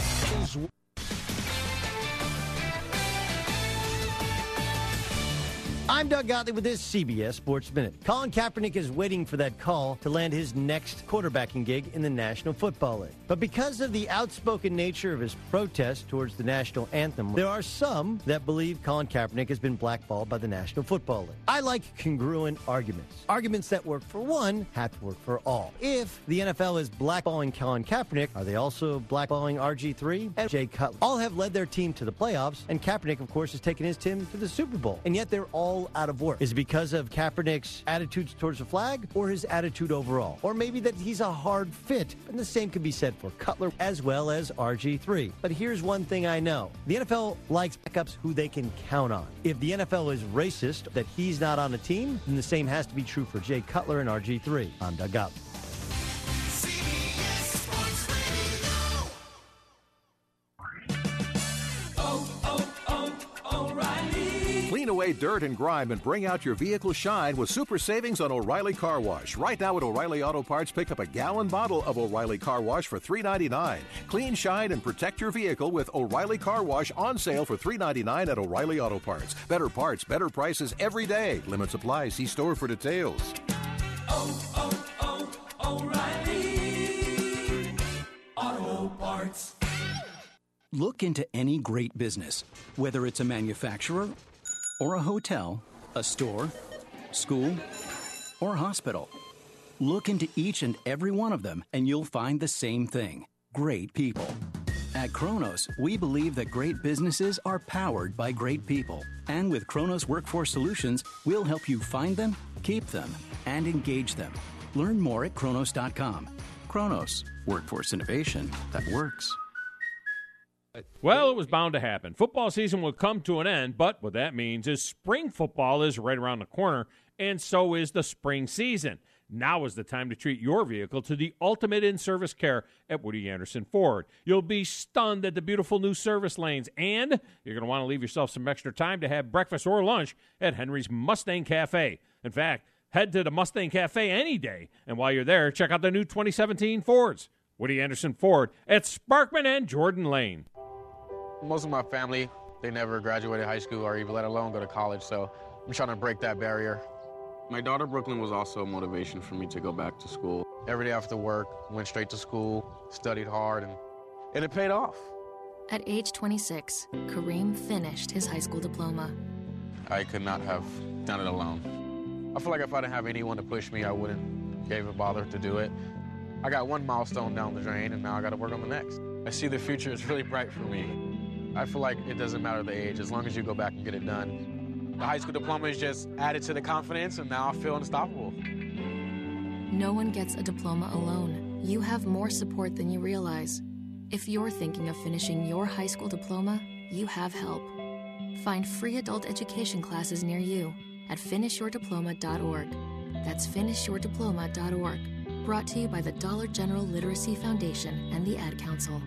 I'm Doug Gottlieb with this C B S Sports Minute. Colin Kaepernick is waiting for that call to land his next quarterbacking gig in the National Football League. But because of the outspoken nature of his protest towards the national anthem, there are some that believe Colin Kaepernick has been blackballed by the National Football League. I like congruent arguments. Arguments that work for one have to work for all. If the N F L is blackballing Colin Kaepernick, are they also blackballing R G three and Jay Cutler? All have led their team to the playoffs, and Kaepernick, of course, has taken his team to the Super Bowl. And yet they're all out of work. Is it because of Kaepernick's attitudes towards the flag or his attitude overall? Or maybe that he's a hard fit? And the same could be said for Cutler as well as R G three. But here's one thing I know. The N F L likes backups who they can count on. If the N F L is racist that he's not on a team, then the same has to be true for Jay Cutler and R G three. I'm Doug Gottlieb. Clean away dirt and grime and bring out your vehicle shine with super savings on O'Reilly Car Wash. Right now at O'Reilly Auto Parts, pick up a gallon bottle of O'Reilly Car Wash for three dollars and ninety-nine cents. Clean, shine, and protect your vehicle with O'Reilly Car Wash on sale for three dollars and ninety-nine cents at O'Reilly Auto Parts. Better parts, better prices every day. Limit supply. See store for details. Oh, oh, oh, O'Reilly Auto Parts. Look into any great business, whether it's a manufacturer or a hotel, a store, school, or hospital. Look into each and every one of them, and you'll find the same thing: great people. At Kronos, we believe that great businesses are powered by great people. And with Kronos Workforce Solutions, we'll help you find them, keep them, and engage them. Learn more at Kronos dot com. Kronos, workforce innovation that works. Well, it was bound to happen. Football season will come to an end, but what that means is spring football is right around the corner, and so is the spring season. Now is the time to treat your vehicle to the ultimate in-service care at Woody Anderson Ford. You'll be stunned at the beautiful new service lanes, and you're going to want to leave yourself some extra time to have breakfast or lunch at Henry's Mustang Cafe. In fact, head to the Mustang Cafe any day, and while you're there, check out the new twenty seventeen Fords. Woody Anderson Ford at Sparkman and Jordan Lane. Most of my family, they never graduated high school or even let alone go to college, so I'm trying to break that barrier. My daughter Brooklyn was also a motivation for me to go back to school. Every day after work, went straight to school, studied hard, and, and it paid off. At age twenty-six, Kareem finished his high school diploma. I could not have done it alone. I feel like if I didn't have anyone to push me, I wouldn't give a bother to do it. I got one milestone down the drain, and now I got to work on the next. I see the future is really bright for me. I feel like it doesn't matter the age, as long as you go back and get it done. The high school diploma is just added to the confidence, and now I feel unstoppable. No one gets a diploma alone. You have more support than you realize. If you're thinking of finishing your high school diploma, you have help. Find free adult education classes near you at finish your diploma dot org. That's finish your diploma dot org. Brought to you by the Dollar General Literacy Foundation and the Ad Council.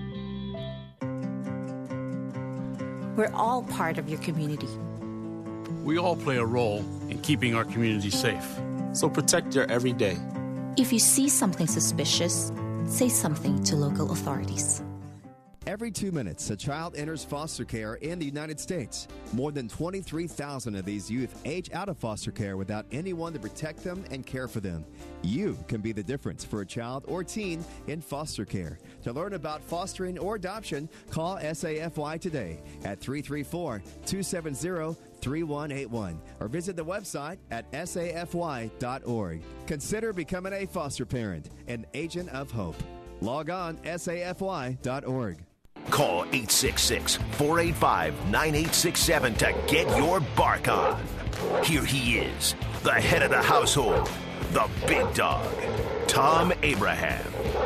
We're all part of your community. We all play a role in keeping our community safe. So protect your every day. If you see something suspicious, say something to local authorities. Every two minutes, a child enters foster care in the United States. More than twenty-three thousand of these youth age out of foster care without anyone to protect them and care for them. You can be the difference for a child or teen in foster care. To learn about fostering or adoption, call S A F Y today at three three four, two seven zero, three one eight one or visit the website at S A F Y dot org. Consider becoming a foster parent, an agent of hope. Log on S A F Y dot org. Call eight six six, four eight five, nine eight six seven to get your bark on. Here he is, the head of the household, the big dog, Tom Abraham.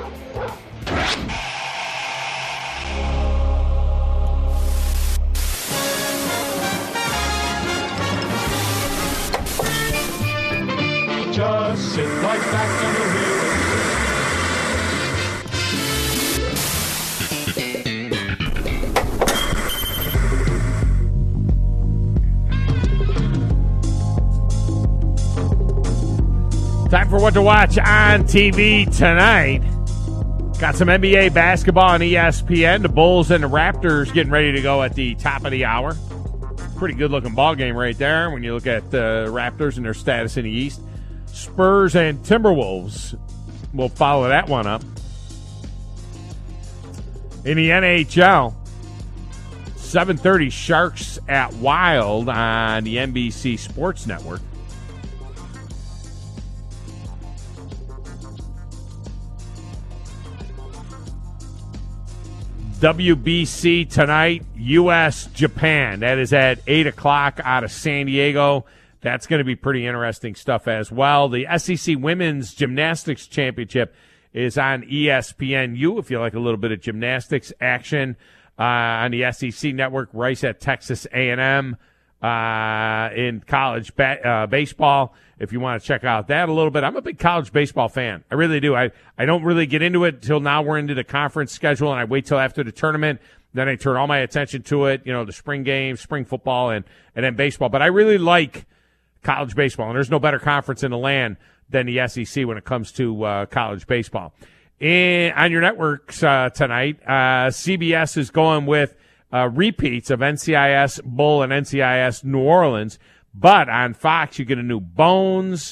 Just sit right back and relax. Time for what to watch on T V tonight. Got some N B A basketball on E S P N. The Bulls and the Raptors getting ready to go at the top of the hour. pretty good-looking ball game right there when you look at the Raptors and their status in the East. Spurs and Timberwolves will follow that one up. In the N H L, seven thirty Sharks at Wild on the N B C Sports Network. W B C tonight, U S Japan. That is at eight o'clock out of San Diego. That's going to be pretty interesting stuff as well. The S E C Women's Gymnastics Championship is on E S P N U if you like a little bit of gymnastics action uh, on the S E C network. Rice at Texas A and M uh, in college ba- uh, baseball. If you want to check out that a little bit. I'm a big college baseball fan. I really do. I, I don't really get into it until now we're into the conference schedule, and I wait till after the tournament. Then I turn all my attention to it, you know, the spring games, spring football, and, and then baseball. But I really like college baseball, and there's no better conference in the land than the S E C when it comes to uh, college baseball. And on your networks uh, tonight, uh, C B S is going with uh, repeats of N C I S Bull and N C I S New Orleans. But on Fox, you get a new Bones.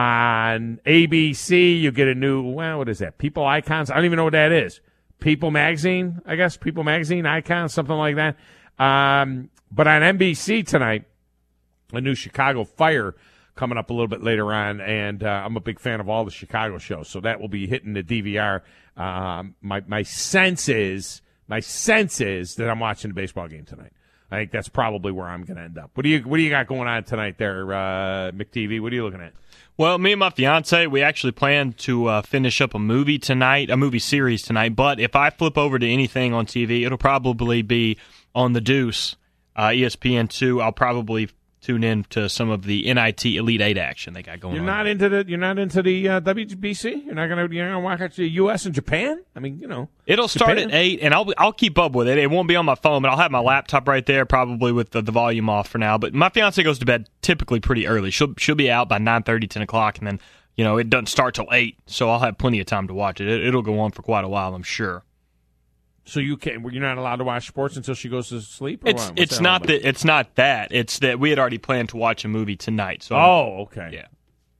On A B C, you get a new, well, what is that? People Icons? I don't even know what that is. People Magazine, I guess. People Magazine, Icons, something like that. Um, but on N B C tonight, a new Chicago Fire coming up a little bit later on. And uh, I'm a big fan of all the Chicago shows. So that will be hitting the D V R. Um, my, my sense is, my sense is that I'm watching the baseball game tonight. I think that's probably where I'm going to end up. What do you What do you got going on tonight there, uh, McTV? What are you looking at? Well, me and my fiance, we actually plan to uh, finish up a movie tonight, a movie series tonight. But if I flip over to anything on T V, it'll probably be on the Deuce, uh, E S P N two. I'll probably tune in to some of the N I T Elite Eight action they got going You're on. not into the You're not into the uh, W B C. You're not gonna You're gonna watch the U S and Japan. I mean, you know, it'll start Japan. at eight, and I'll I'll keep up with it. It won't be on my phone, but I'll have my laptop right there, probably with the, the volume off for now. But my fiance goes to bed typically pretty early. She'll she'll be out by nine thirty, ten o'clock, and then you know it doesn't start till eight, so I'll have plenty of time to watch it. it it'll go on for quite a while, I'm sure. So you can't. You're not allowed to watch sports until she goes to sleep. Or It's what? What's it's that not all that it's not that it's that we had already planned to watch a movie tonight. So Oh, okay. Yeah.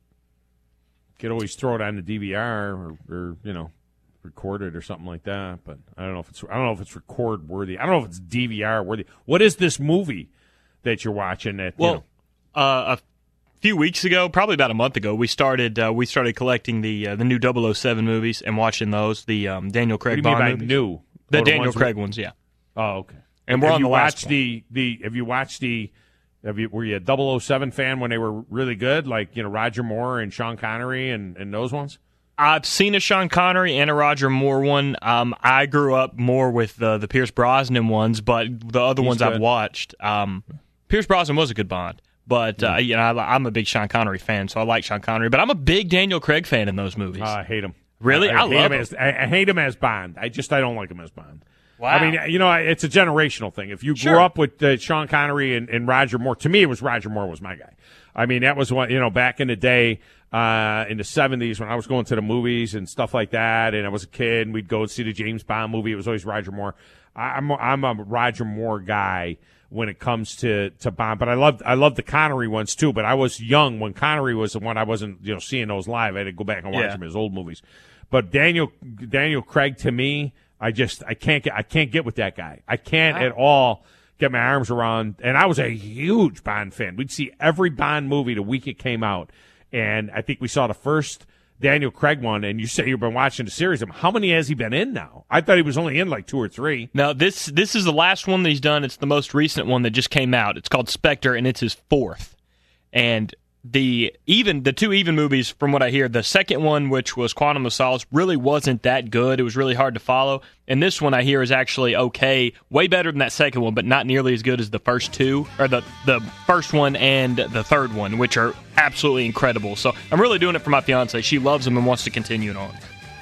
Could always throw it on the D V R or, or you know, record it or something like that. But I don't know if it's I don't know if it's record worthy. I don't know if it's D V R worthy. What is this movie that you're watching? That Well, you know, uh, a few weeks ago, probably about a month ago, we started uh, we started collecting the uh, the new double oh seven movies and watching those. The um, Daniel Craig what do you mean Bond by movies. new? The Oh, Daniel ones Craig with- ones, yeah. Oh, okay. And we're have on you the last watched one. the the Have you watched the? Have you were you a double oh seven fan when they were really good, like you know Roger Moore and Sean Connery and, and those ones? I've seen a Sean Connery and a Roger Moore one. Um, I grew up more with the the Pierce Brosnan ones, but the other He's ones good. I've watched, um, Pierce Brosnan was a good Bond. But uh, you know, I, I'm a big Sean Connery fan, so I like Sean Connery. But I'm a big Daniel Craig fan in those movies. Uh, I hate him. Really? I, I I hate love him him. as I, I hate him as Bond. I just I don't like him as Bond. Wow. I mean, you know, it's a generational thing. If you grew Sure. up with uh, Sean Connery and, and Roger Moore, to me, it was Roger Moore was my guy. I mean, that was what, you know, back in the day, uh, in the seventies when I was going to the movies and stuff like that, and I was a kid, and we'd go and see the James Bond movie. It was always Roger Moore. I, I'm, I'm a Roger Moore guy when it comes to, to Bond, but I loved, I loved the Connery ones too, but I was young when Connery was the one. I wasn't, you know, seeing those live. I had to go back and watch Yeah. them, his old movies. But Daniel, Daniel Craig, to me, I just I can't get I can't get with that guy. I can't at all get my arms around. And I was a huge Bond fan. We'd see every Bond movie the week it came out, and I think we saw the first Daniel Craig one. And you say you've been watching the series. How many has he been in now? I thought he was only in like two or three. Now this this is the last one that he's done. It's the most recent one that just came out. It's called Spectre, and it's his fourth. And the even the two even movies, from what I hear, the second one, which was Quantum of Solace, really wasn't that good. It was really hard to follow. And this one I hear is actually okay, way better than that second one, but not nearly as good as the first two, or the the first one and the third one, which are absolutely incredible. So I'm really doing it for my fiance. She loves them and wants to continue it on.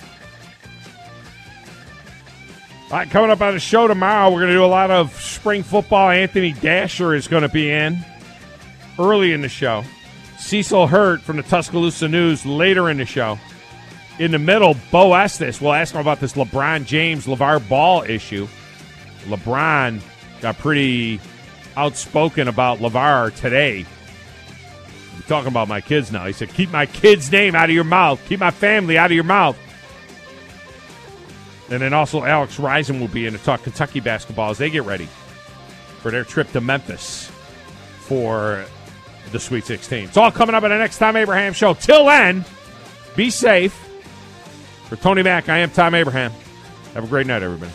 All right, coming up on the show tomorrow, we're going to do a lot of spring football. Anthony Dasher is going to be in early in the show. Cecil Hurt from the Tuscaloosa News later in the show. In the middle, Bo Estes. We'll ask him about this LeBron James, LeVar Ball issue. LeBron got pretty outspoken about LeVar today. I'm talking about my kids now. He said, keep my kid's name out of your mouth. Keep my family out of your mouth. And then also Alex Risen will be in to talk Kentucky basketball as they get ready for their trip to Memphis for the Sweet sixteen. It's all coming up in the next Tom Abraham show. Till then, be safe. For Tony Mack, I am Tom Abraham. Have a great night, everybody.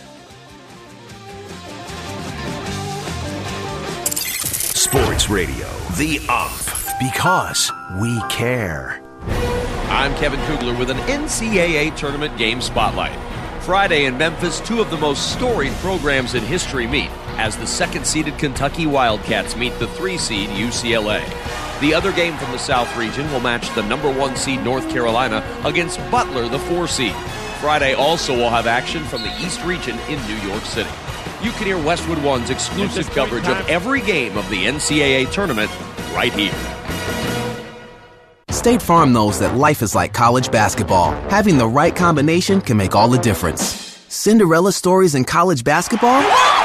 Sports Radio, the Ump, because we care. I'm Kevin Kugler with an N C double A Tournament Game Spotlight. Friday in Memphis, two of the most storied programs in history meet as the second-seeded Kentucky Wildcats meet the three-seed U C L A. The other game from the South region will match the number one seed North Carolina against Butler, the four seed. Friday also will have action from the East region in New York City. You can hear Westwood One's exclusive coverage of every game of the N C double A tournament right here. State Farm knows that life is like college basketball. Having the right combination can make all the difference. Cinderella stories in college basketball?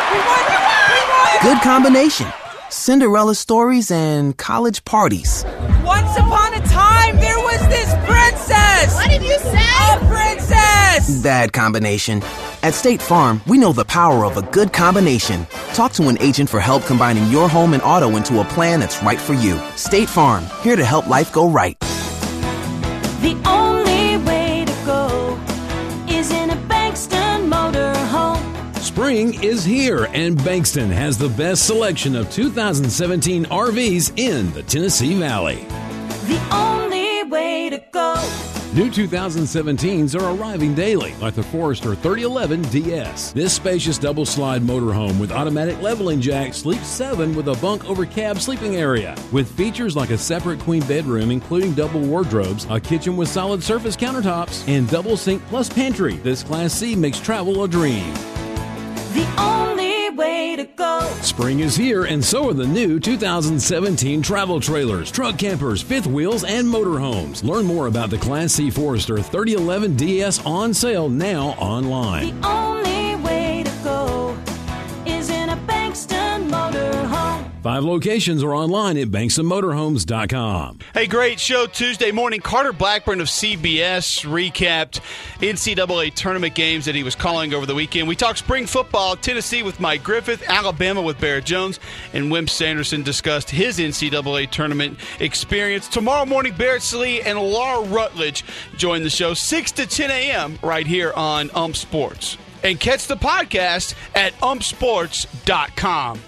Good combination. Cinderella stories and college parties. Once upon a time, there was this princess! What did you say? A princess! Bad combination. At State Farm, we know the power of a good combination. Talk to an agent for help combining your home and auto into a plan that's right for you. State Farm, here to help life go right. The only way to go is in a Bankston motor home. Spring is here, and Bankston has the best selection of two thousand seventeen R Vs in the Tennessee Valley. The only way to go. New two thousand seventeens are arriving daily, like the Forester thirty eleven D S. This spacious double-slide motorhome with automatic leveling jack sleeps seven with a bunk-over-cab sleeping area. With features like a separate queen bedroom, including double wardrobes, a kitchen with solid surface countertops, and double sink plus pantry, this Class C makes travel a dream. The only way to go. Spring is here, and so are the new two thousand seventeen travel trailers, truck campers, fifth wheels, and motorhomes. Learn more about the Class C Forester thirty eleven D S on sale now online. The only way to go is in a Bankston motorhome. Five locations are online at bankston motorhomes dot com. Hey, great show Tuesday morning. Carter Blackburn of C B S recapped N C double A tournament games that he was calling over the weekend. We talked spring football, Tennessee with Mike Griffith, Alabama with Barrett Jones, and Wimp Sanderson discussed his N C double A tournament experience. Tomorrow morning, Barrett Slee and Laura Rutledge join the show six to ten a.m. right here on Ump Sports. And catch the podcast at ump sports dot com.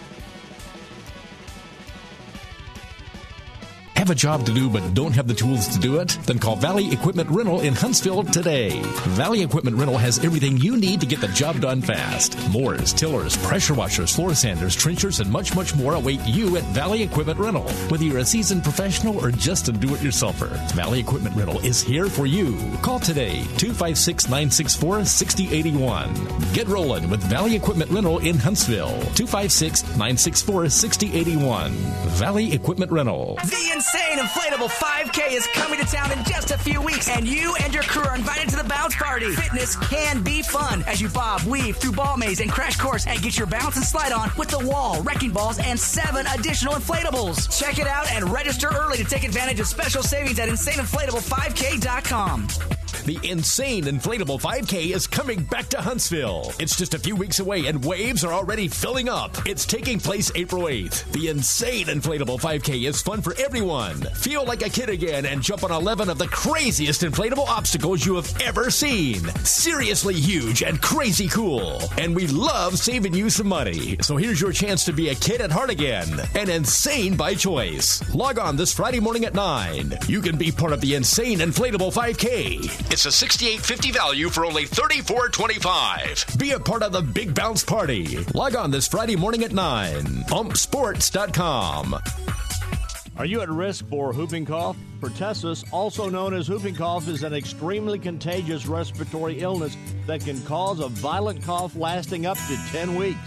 Have a job to do but don't have the tools to do it? Then call Valley Equipment Rental in Huntsville today. Valley Equipment Rental has everything you need to get the job done fast. Mowers, tillers, pressure washers, floor sanders, trenchers, and much, much more await you at Valley Equipment Rental. Whether you're a seasoned professional or just a do-it-yourselfer, Valley Equipment Rental is here for you. Call today, two five six, nine six four, six zero eight one. Get rolling with Valley Equipment Rental in Huntsville, two five six, nine six four, six zero eight one. Valley Equipment Rental. The Insane Inflatable five K is coming to town in just a few weeks, and you and your crew are invited to the bounce party. Fitness can be fun as you bob, weave through ball maze and crash course and get your bounce and slide on with the wall, wrecking balls, and seven additional inflatables. Check it out and register early to take advantage of special savings at insane inflatable five k dot com. The Insane Inflatable five K is coming back to Huntsville. It's just a few weeks away and waves are already filling up. It's taking place April eighth. The Insane Inflatable five K is fun for everyone. Feel like a kid again and jump on eleven of the craziest inflatable obstacles you have ever seen. Seriously huge and crazy cool. And we love saving you some money. So here's your chance to be a kid at heart again and insane by choice. Log on this Friday morning at nine. You can be part of the Insane Inflatable five K. It's a sixty-eight fifty value for only thirty-four twenty-five. Be a part of the big bounce party. Log on this Friday morning at nine. ump sports dot com. Are you at risk for whooping cough? Pertussis, also known as whooping cough, is an extremely contagious respiratory illness that can cause a violent cough lasting up to ten weeks.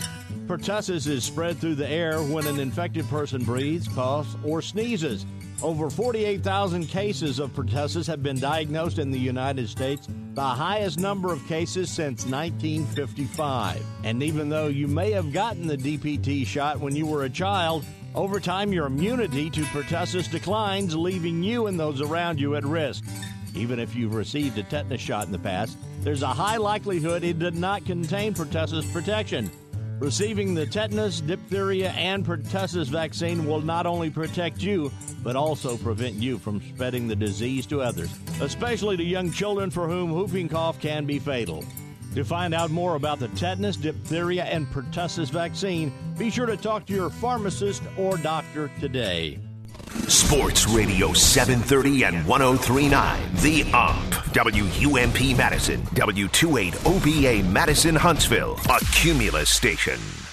Pertussis is spread through the air when an infected person breathes, coughs, or sneezes. Over forty-eight thousand cases of pertussis have been diagnosed in the United States, the highest number of cases since nineteen fifty-five. And even though you may have gotten the D P T shot when you were a child, over time your immunity to pertussis declines, leaving you and those around you at risk. Even if you've received a tetanus shot in the past, there's a high likelihood it did not contain pertussis protection. Receiving the tetanus, diphtheria, and pertussis vaccine will not only protect you, but also prevent you from spreading the disease to others, especially to young children for whom whooping cough can be fatal. To find out more about the tetanus, diphtheria, and pertussis vaccine, be sure to talk to your pharmacist or doctor today. Sports Radio seven thirty and one oh three point nine, The Ump. W U M P Madison, W twenty-eight O B A Madison Huntsville, a Cumulus station.